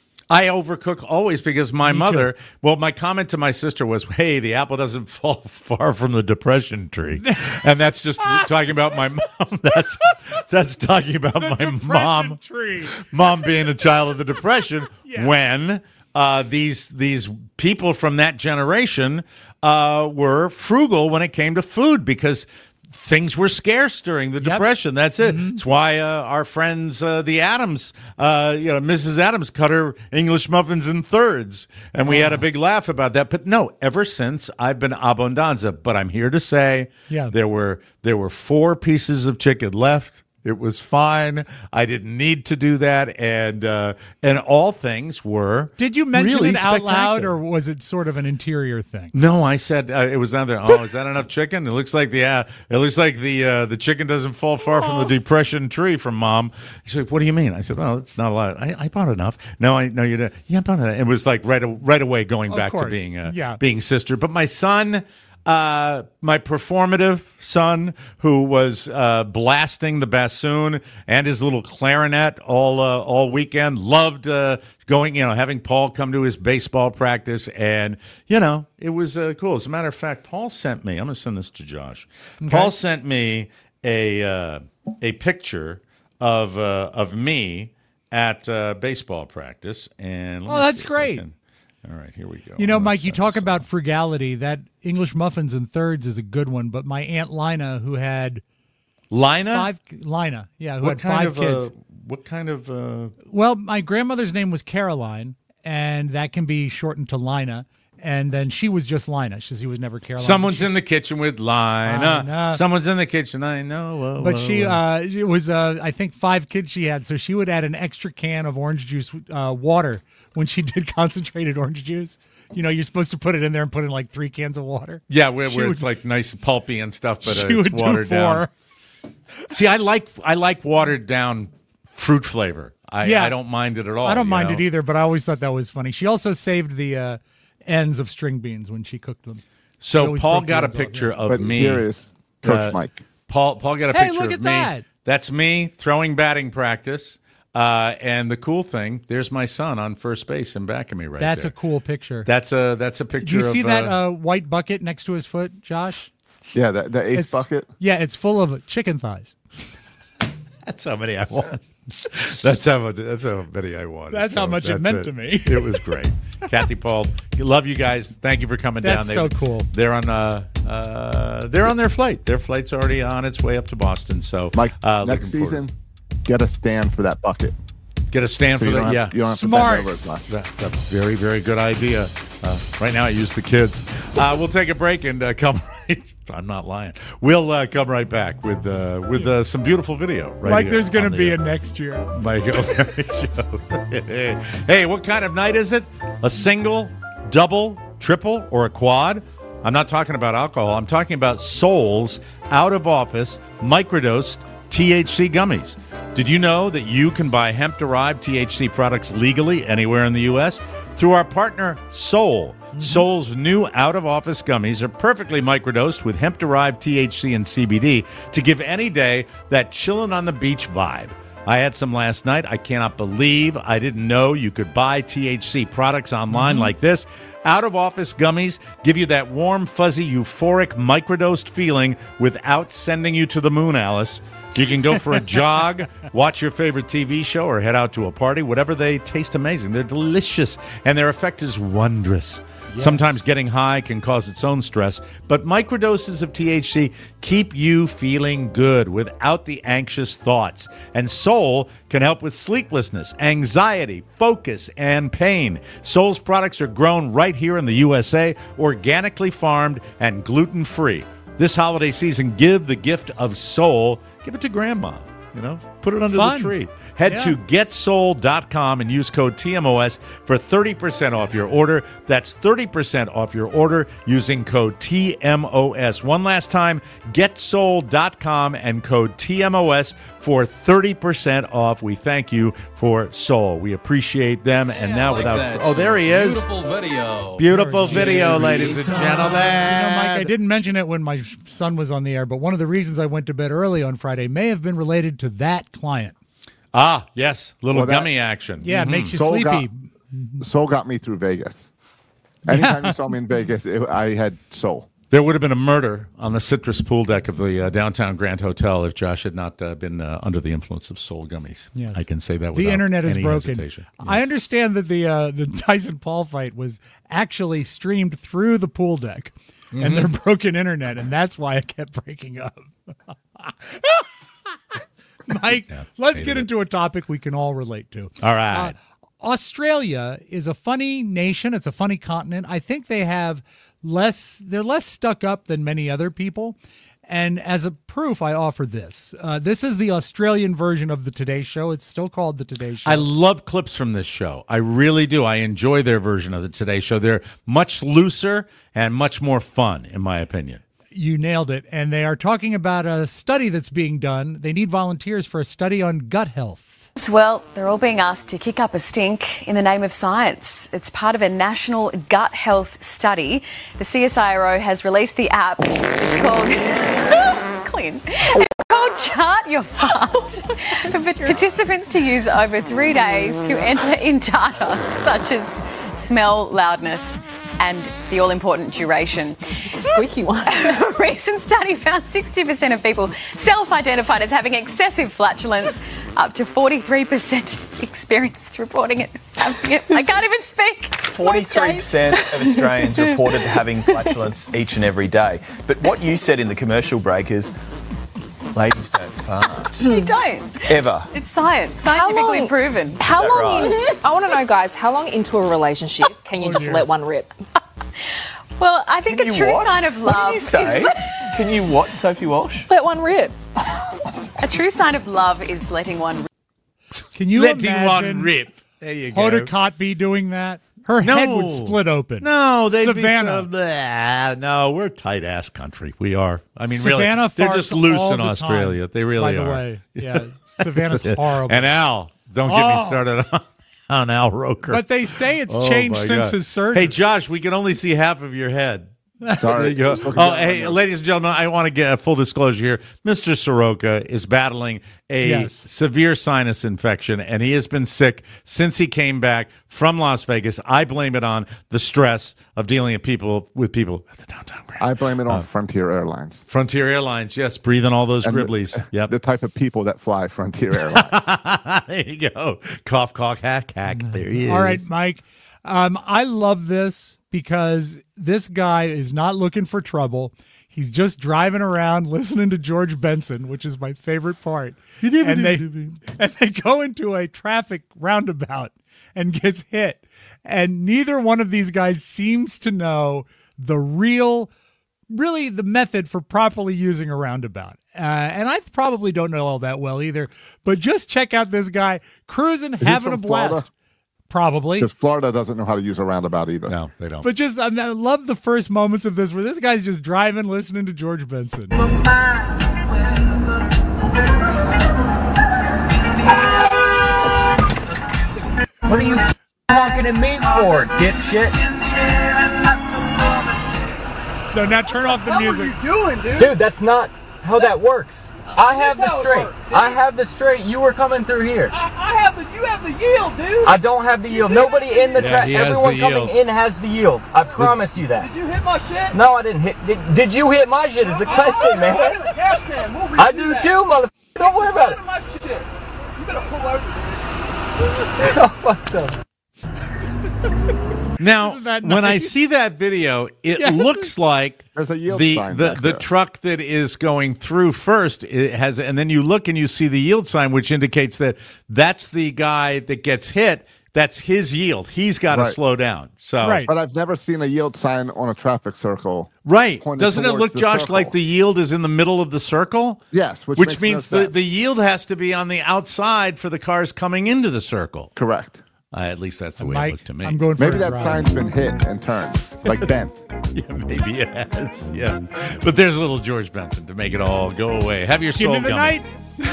I overcook always because my Me mother, too. well, my comment to my sister was, hey, the apple doesn't fall far from the depression tree. And that's just talking about my mom. That's that's talking about The my depression mom. tree. Mom being a child of the Depression Yeah. when uh, these these people from that generation uh, were frugal when it came to food because things were scarce during the Yep. Depression. That's it. Mm-hmm. It's why uh, our friends, uh, the Adams, uh, you know, Missus Adams cut her English muffins in thirds, and we had a big laugh about that. But no, ever since I've been abundanza. But I'm here to say, Yeah. there were there were four pieces of chicken left. It was fine. I didn't need to do that, and uh, and all things were. Did you mention really it out loud, spectacular. or was it sort of an interior thing? No, I said uh, it was another. Oh, is that enough chicken? It looks like the uh, it looks like the uh, the chicken doesn't fall far from the depression tree from Mom. She's like, "What do you mean?" I said, "Well, it's not a lot. I, I bought enough." No, I no, you didn't. Yeah, I bought enough. It was like right a- right away going Of back to course. being uh, Yeah. being sister. But my son. Uh, my performative son, who was uh, blasting the bassoon and his little clarinet all uh, all weekend, loved uh, going. You know, having Paul come to his baseball practice, and you know, it was uh, cool. As a matter of fact, Paul sent me. I'm going to send this to Josh. Paul sent me a uh, a picture of uh, of me at uh, baseball practice, and let Oh, me that's see if I great. can- All right, here we go. You know, I'm gonna Mike, you send talk this about frugality. That English muffins in thirds is a good one, but my Aunt Lina, who had Lina. five, Lina, yeah, who What had kind five of kids. Uh, what kind of? Uh, Well, my grandmother's name was Caroline, and that can be shortened to Lina. And then she was just Lina. She, she was never Caroline. Someone's She- in the kitchen with I Lina. know. Someone's in the kitchen. I know. Whoa, But whoa, she, whoa. uh, it was, uh, I think, five kids she had. So she would add an extra can of orange juice uh, water when she did concentrated orange juice. You know, you're supposed to put it in there and put in like three cans of water. yeah, where, she where would- it's like nice pulpy and stuff, but uh, she it's would do watered four. down. See, I like I like watered down fruit flavor. I, Yeah. I don't mind it at all. I don't you mind know? it either, but I always thought that was funny. She also saved the uh, ends of string beans when she cooked them. She So always Paul broke the got a ends off, picture yeah. of But me. here is Coach uh, Mike. Paul Paul got a Hey, picture look of at me. that. That's me throwing batting practice. Uh, and the cool thing, there's my son on first base in back of me right That's there. a cool picture. That's a that's a picture. Do you see of, that uh, uh, white bucket next to his foot, Josh? Yeah, the, the ace It's- bucket. Yeah, it's full of chicken thighs. That's how many I want. That's how much. That's how many I wanted. That's how much it that's meant to me. It was great. Kathy, Paul, love you guys. Thank you for coming That's down. so cool. They're on. Uh, uh, they're on their flight. Their flight's already on its way up to Boston. So, Mike, uh, next looking forward- season, get a stand for that bucket. get a stand So for you that. don't Yeah, have, you don't have Smart. to bend over as much. That's a very, very good idea. Uh, right now, I use the kids. Uh, we'll take a break and uh, come right. I'm not lying. We'll uh, come right back with uh, with uh, some beautiful video. Right Like here there's going on to the, be uh, a next year. Mike O'Leary Show. Hey, what kind of night is it? A single, double, triple, or a quad? I'm not talking about alcohol. I'm talking about Soul's out-of-office microdosed T H C gummies. Did you know that you can buy hemp-derived T H C products legally anywhere in the U S? Through our partner, Soul. Soul's new out-of-office gummies are perfectly microdosed with hemp-derived T H C and C B D to give any day that chillin' on the beach vibe. I had some last night. I cannot believe I didn't know you could buy T H C products online like this. Out-of-office gummies give you that warm, fuzzy, euphoric, microdosed feeling without sending you to the moon, Alice. You can go for a jog, watch your favorite T V show, or head out to a party. Whatever, they taste amazing. They're delicious, and their effect is wondrous. Sometimes getting high can cause its own stress, but microdoses of T H C keep you feeling good without the anxious thoughts. And Soul can help with sleeplessness, anxiety, focus, and pain. Soul's products are grown right here in the U S A, organically farmed and gluten-free. This holiday season, give the gift of Soul. Give it to Grandma. You know, put it under Fun. the tree. Head Yeah. to get soul dot com and use code T M O S for thirty percent off your order. That's thirty percent off your order using code T M O S. One last time, get soul dot com and code T M O S for thirty percent off. We thank you for Soul. We appreciate them. And Yeah, now I like without that. Oh, there he is. Beautiful video. Beautiful video, ladies and gentlemen. You know, Mike, I didn't mention it when my son was on the air, but one of the reasons I went to bed early on Friday may have been related to that client. Ah, yes. Little Well, that- gummy action. Yeah, it Mhm. makes you Soul sleepy. got, Soul got me through Vegas. Anytime you saw me in Vegas, it, I had Soul. There would have been a murder on the citrus pool deck of the uh, downtown Grand Hotel if Josh had not uh, been uh, under the influence of Soul gummies. Yes. I can say that without The internet is any broken. hesitation. I Yes. understand that the uh, the Tyson Paul fight was actually streamed through the pool deck Mm-hmm. and their broken internet, and that's why it kept breaking up. Mike, Yeah, let's hated get it. into a topic we can all relate to. All right. Uh, Australia is a funny nation. It's a funny continent. I think they have less, they're less stuck up than many other people. And as a proof, I offer this. Uh, this is the Australian version of the Today Show. It's still called the Today Show. I love clips from this show. I really do. I enjoy their version of the Today Show. They're much looser and much more fun, in my opinion. You nailed it. And they are talking about a study that's being done. They need volunteers for a study on gut health. Well, they're all being asked to kick up a stink in the name of science. It's part of a national gut health study. The C S I R O has released the app. It's called Clean. It's called Chart Your Fart for participants to use over three days to enter in data such as smell, loudness, and the all-important duration. It's a squeaky one. A recent study found sixty percent of people self-identified as having excessive flatulence, up to forty-three percent experienced reporting it. Having it. I can't even speak. forty-three percent of Australians reported having flatulence each and every day. But what you said in the commercial break is, ladies don't fart. You don't. Ever. It's science, scientifically long- proven. How that long? right? In, I want to know, guys. How long into a relationship can you Oh, just dear. let one rip? Well, I think Can a you true what? sign of What love did you say? is Can you what, Sophie Walsh? Let one rip. a true sign of love is letting one. Can you Letting imagine one rip. There you go. Hoda Kotb be doing that? Her No. head would split open. No, they'd Savannah. be so, blah. No, we're a tight ass country. We are. I mean, Savannah really, they're farts just loose all in the Australia. time, They really by are. the way. Yeah, Savannah's horrible. And Al, don't get Oh. me started on, on Al Roker. But they say it's Oh, changed my since God. his surgery. Hey, Josh, we can only see half of your head. There Sorry. you go. Looking Oh, down hey, my nose. ladies and gentlemen, I want to get a full disclosure here. Mister Soroka is battling a Yes. severe sinus infection, and he has been sick since he came back from Las Vegas. I blame it on the stress of dealing with people with people at the downtown Grand. I blame it on Frontier Airlines. Frontier Airlines, yes, breathing all those And the- gribblies. Yep. The type of people that fly Frontier Airlines. There you go. Cough, cough, hack, hack. There he is. All right, Mike. Um, I love this because this guy is not looking for trouble. He's just driving around listening to George Benson, which is my favorite part. and they and they go into a traffic roundabout and gets hit. And neither one of these guys seems to know the real, really the method for properly using a roundabout. Uh, and I probably don't know all that well either. But just check out this guy cruising, Is he having a from blast. Florida? Probably. Because Florida doesn't know how to use a roundabout either. No, they don't. But just, I, mean, I love the first moments of this where this guy's just driving, listening to George Benson. What are you talking to me for, dipshit? No, now turn off the music. doing, dude? Dude, that's not how that works. I have the how it straight. works, I have the straight. You were coming through here. I, I have the, you have the yield, dude. I don't have the yield. Nobody in the Yeah, track. he has Everyone the coming yield. in has the yield. I promise you that. Did you hit my shit? No, I didn't hit. Did, did you hit my shit? Is the question, I hit man. the gas can. We'll I redo do that. too, motherfucker. Don't worry about it. My shit. You better pull over, Oh, what the? Now, Isn't that when I nice? see that video, it Yes. looks like There's a yield the sign the, back the there. truck that is going through first it has, and then you look and you see the yield sign, which indicates that that's the guy that gets hit. That's his yield. He's got to Right. slow down. So Right. But I've never seen a yield sign on a traffic circle. Right. pointed Doesn't it towards look, the Josh, circle. like the yield is in the middle of the circle? Yes, which, Which, makes means no the, sense. the yield has to be on the outside for the cars coming into the circle. Correct. Uh, at least that's the way Mike, it looked to me. I'm going for Maybe a that drive. sign's been hit and turned, like bent. Yeah, maybe it has. Yeah. But there's little George Benson to make it all go away. Have your Give soul me the gummy. night.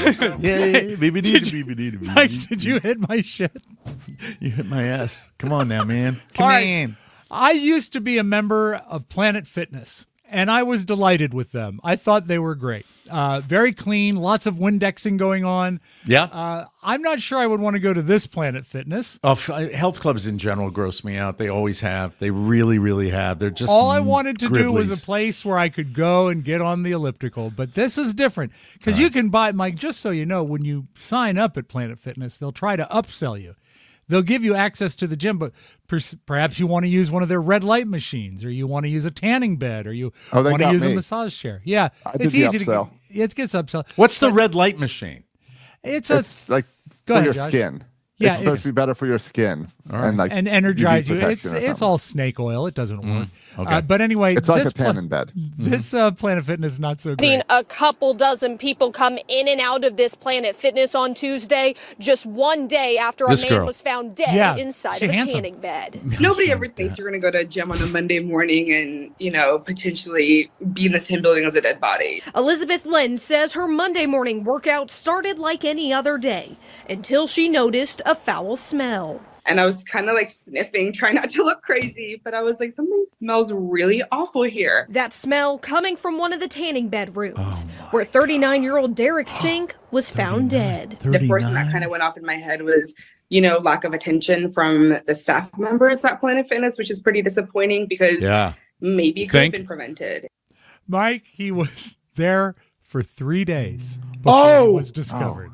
Yeah, baby, Did baby, you- baby, baby. Mike, did you hit my shit? You hit my ass. Come on now, man. Come All right. on. I used to be a member of Planet Fitness, and I was delighted with them. I thought they were great. Uh, very clean, lots of Windexing going on. Yeah. Uh, I'm not sure I would want to go to this Planet Fitness. Oh, f- health clubs in general gross me out. They always have. They really, really have. They're just All I wanted to do was gribblies. a place where I could go and get on the elliptical. But this is different because you can buy, Mike, just so you know, when you sign up at Planet Fitness, they'll try to upsell you. They'll give you access to the gym, but per- perhaps you want to use one of their red light machines, or you want to use a tanning bed, or you Oh, they want to got use a me. massage chair. Yeah, I did it's the easy upsell. to it gets upsell. What's the But red light machine? It's a It's like go for ahead, your Josh. skin. Yeah, it's supposed it's- to be better for your skin and like and energize U you. V It's protection or it's something. all snake oil. It doesn't work. okay. Uh, but anyway, It's like this a tan pla- in bed. This uh, Planet Fitness not so Seen great. a couple dozen people come in and out of this Planet Fitness on Tuesday, just one day after This a man girl. was found dead Yeah, inside she of a handsome. tanning bed. Nobody ever thinks you're going to go to a gym on a Monday morning and, you know, potentially be in the same building as a dead body. Elizabeth Lynn says her Monday morning workout started like any other day until she noticed a foul smell. And I was kind of like sniffing, trying not to look crazy, but I was like, something smells really awful here. That smell coming from one of the tanning bedrooms, where thirty-nine-year-old Derek Sink was found dead. The first thing that kind of went off in my head was, you know, lack of attention from the staff members at Planet Fitness, which is pretty disappointing because Yeah. maybe it could have Think? been prevented. Mike, he was there for three days before Oh! it was discovered.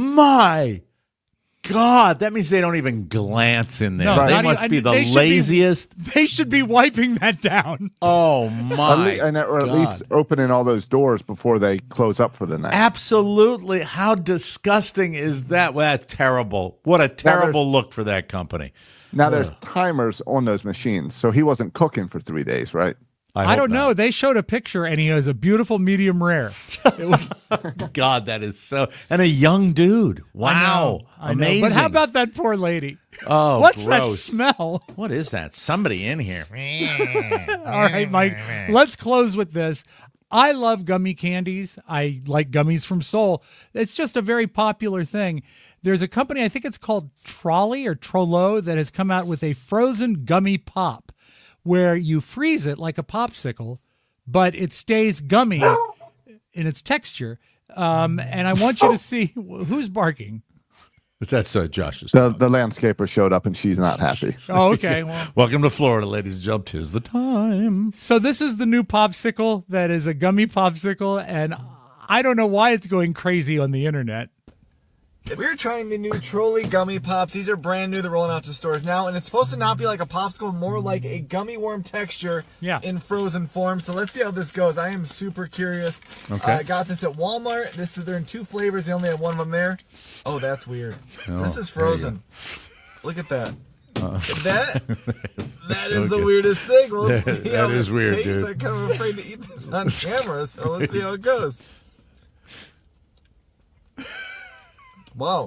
My God, that means they don't even glance in there. No, They not must even- be the they should be- laziest. They should be wiping that down. Oh At my! le- and or at God. least opening all those doors before they close up for the night. Absolutely. How disgusting is that? Well, that's terrible. What a terrible look for that company. Now there's timers on those machines, so he wasn't cooking for three days, right? I, hope don't not. know. They showed a picture, and he has a beautiful medium rare. It was God, that is so. And a young dude. Wow. I know, I know. Amazing. But how about that poor lady? Oh, What's that gross. smell? What is that? Somebody in here. All right, Mike, let's close with this. I love gummy candies. I like gummies from Seoul. It's just a very popular thing. There's a company, I think it's called Trolley or Trollo, that has come out with a frozen gummy pop where you freeze it like a popsicle, but it stays gummy in its texture. Um, and I want you to see who's barking. But that's uh, Josh's. The, the landscaper showed up and she's not happy. Oh, okay. Well, Welcome to Florida, ladies and gentlemen. Tis the time. so this is the new popsicle that is a gummy popsicle, and I don't know why it's going crazy on the internet. We're trying the new Trolley Gummy Pops. These are brand new. They're rolling out to stores now. And it's supposed to not be like a popsicle, more like a gummy worm texture Yeah. in frozen form. So let's see how this goes. I am super curious. Okay. I uh, got this at Walmart. This is They're in two flavors. They only have one of them there. Oh, that's weird. Oh, this is there you frozen. Look at that. Uh, That that is okay. the weirdest thing. Well, That- let's see that how is it weird, tastes. dude. I'm kind of afraid to eat this on camera, so let's see how it goes. Wow.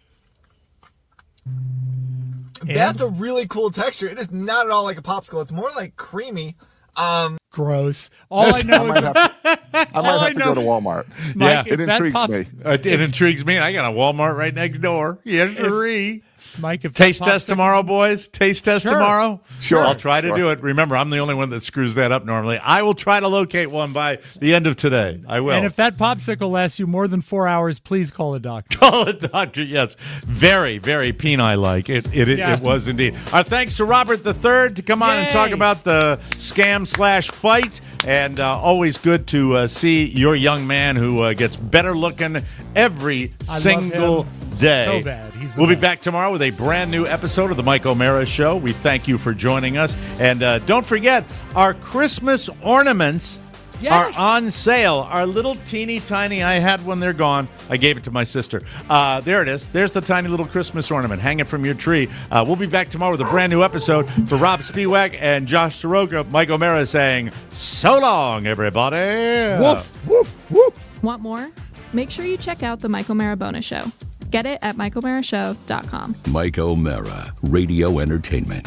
That's a really cool texture. It is not at all like a popsicle. It's more like creamy. Um, Gross. All I know I is might have to, I might All I have to know- go to Walmart. Yeah. Mike, if It that intrigues pop- me. Uh, it intrigues me. I got a Walmart right next door. Yes, sirree. Mike, if that Taste test popsicle- tomorrow, boys. Taste test Sure. tomorrow. Sure. I'll try to Sure. do it. Remember, I'm the only one that screws that up normally. I will try to locate one by the end of today. I will. And if that popsicle lasts you more than four hours, please call a doctor. Call it, doctor. Yes, very, very Peni-like. It it, it, Yeah. it was indeed. Our thanks to Robert the Third to come on and talk Yay. about the scam slash fight, and uh, always good to uh, see your young man who uh, gets better looking every I love single him day. so bad. He's the We'll be best. back tomorrow with a brand new episode of the Mike O'Mara Show. We thank you for joining us, and uh, don't forget our Christmas ornaments Yes. are on sale. Our little teeny tiny, I had one, they're gone. I gave it to my sister. Uh, there it is. There's the tiny little Christmas ornament. Hang it from your tree. Uh, we'll be back tomorrow with a brand new episode. For Rob Spiewak and Josh Soroka, Mike O'Mara saying, so long, everybody. Woof, woof, woof. Want more? Make sure you check out the Mike O'Mara Bonus Show. Get it at mike o'mara show dot com. Mike O'Mara, Radio Entertainment.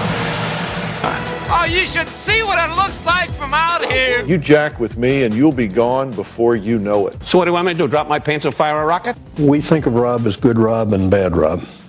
Oh, you should see what it looks like from out here. You jack with me and you'll be gone before you know it. So what do you want me to do, drop my pants and fire a rocket? We think of Rob as good Rob and bad Rob.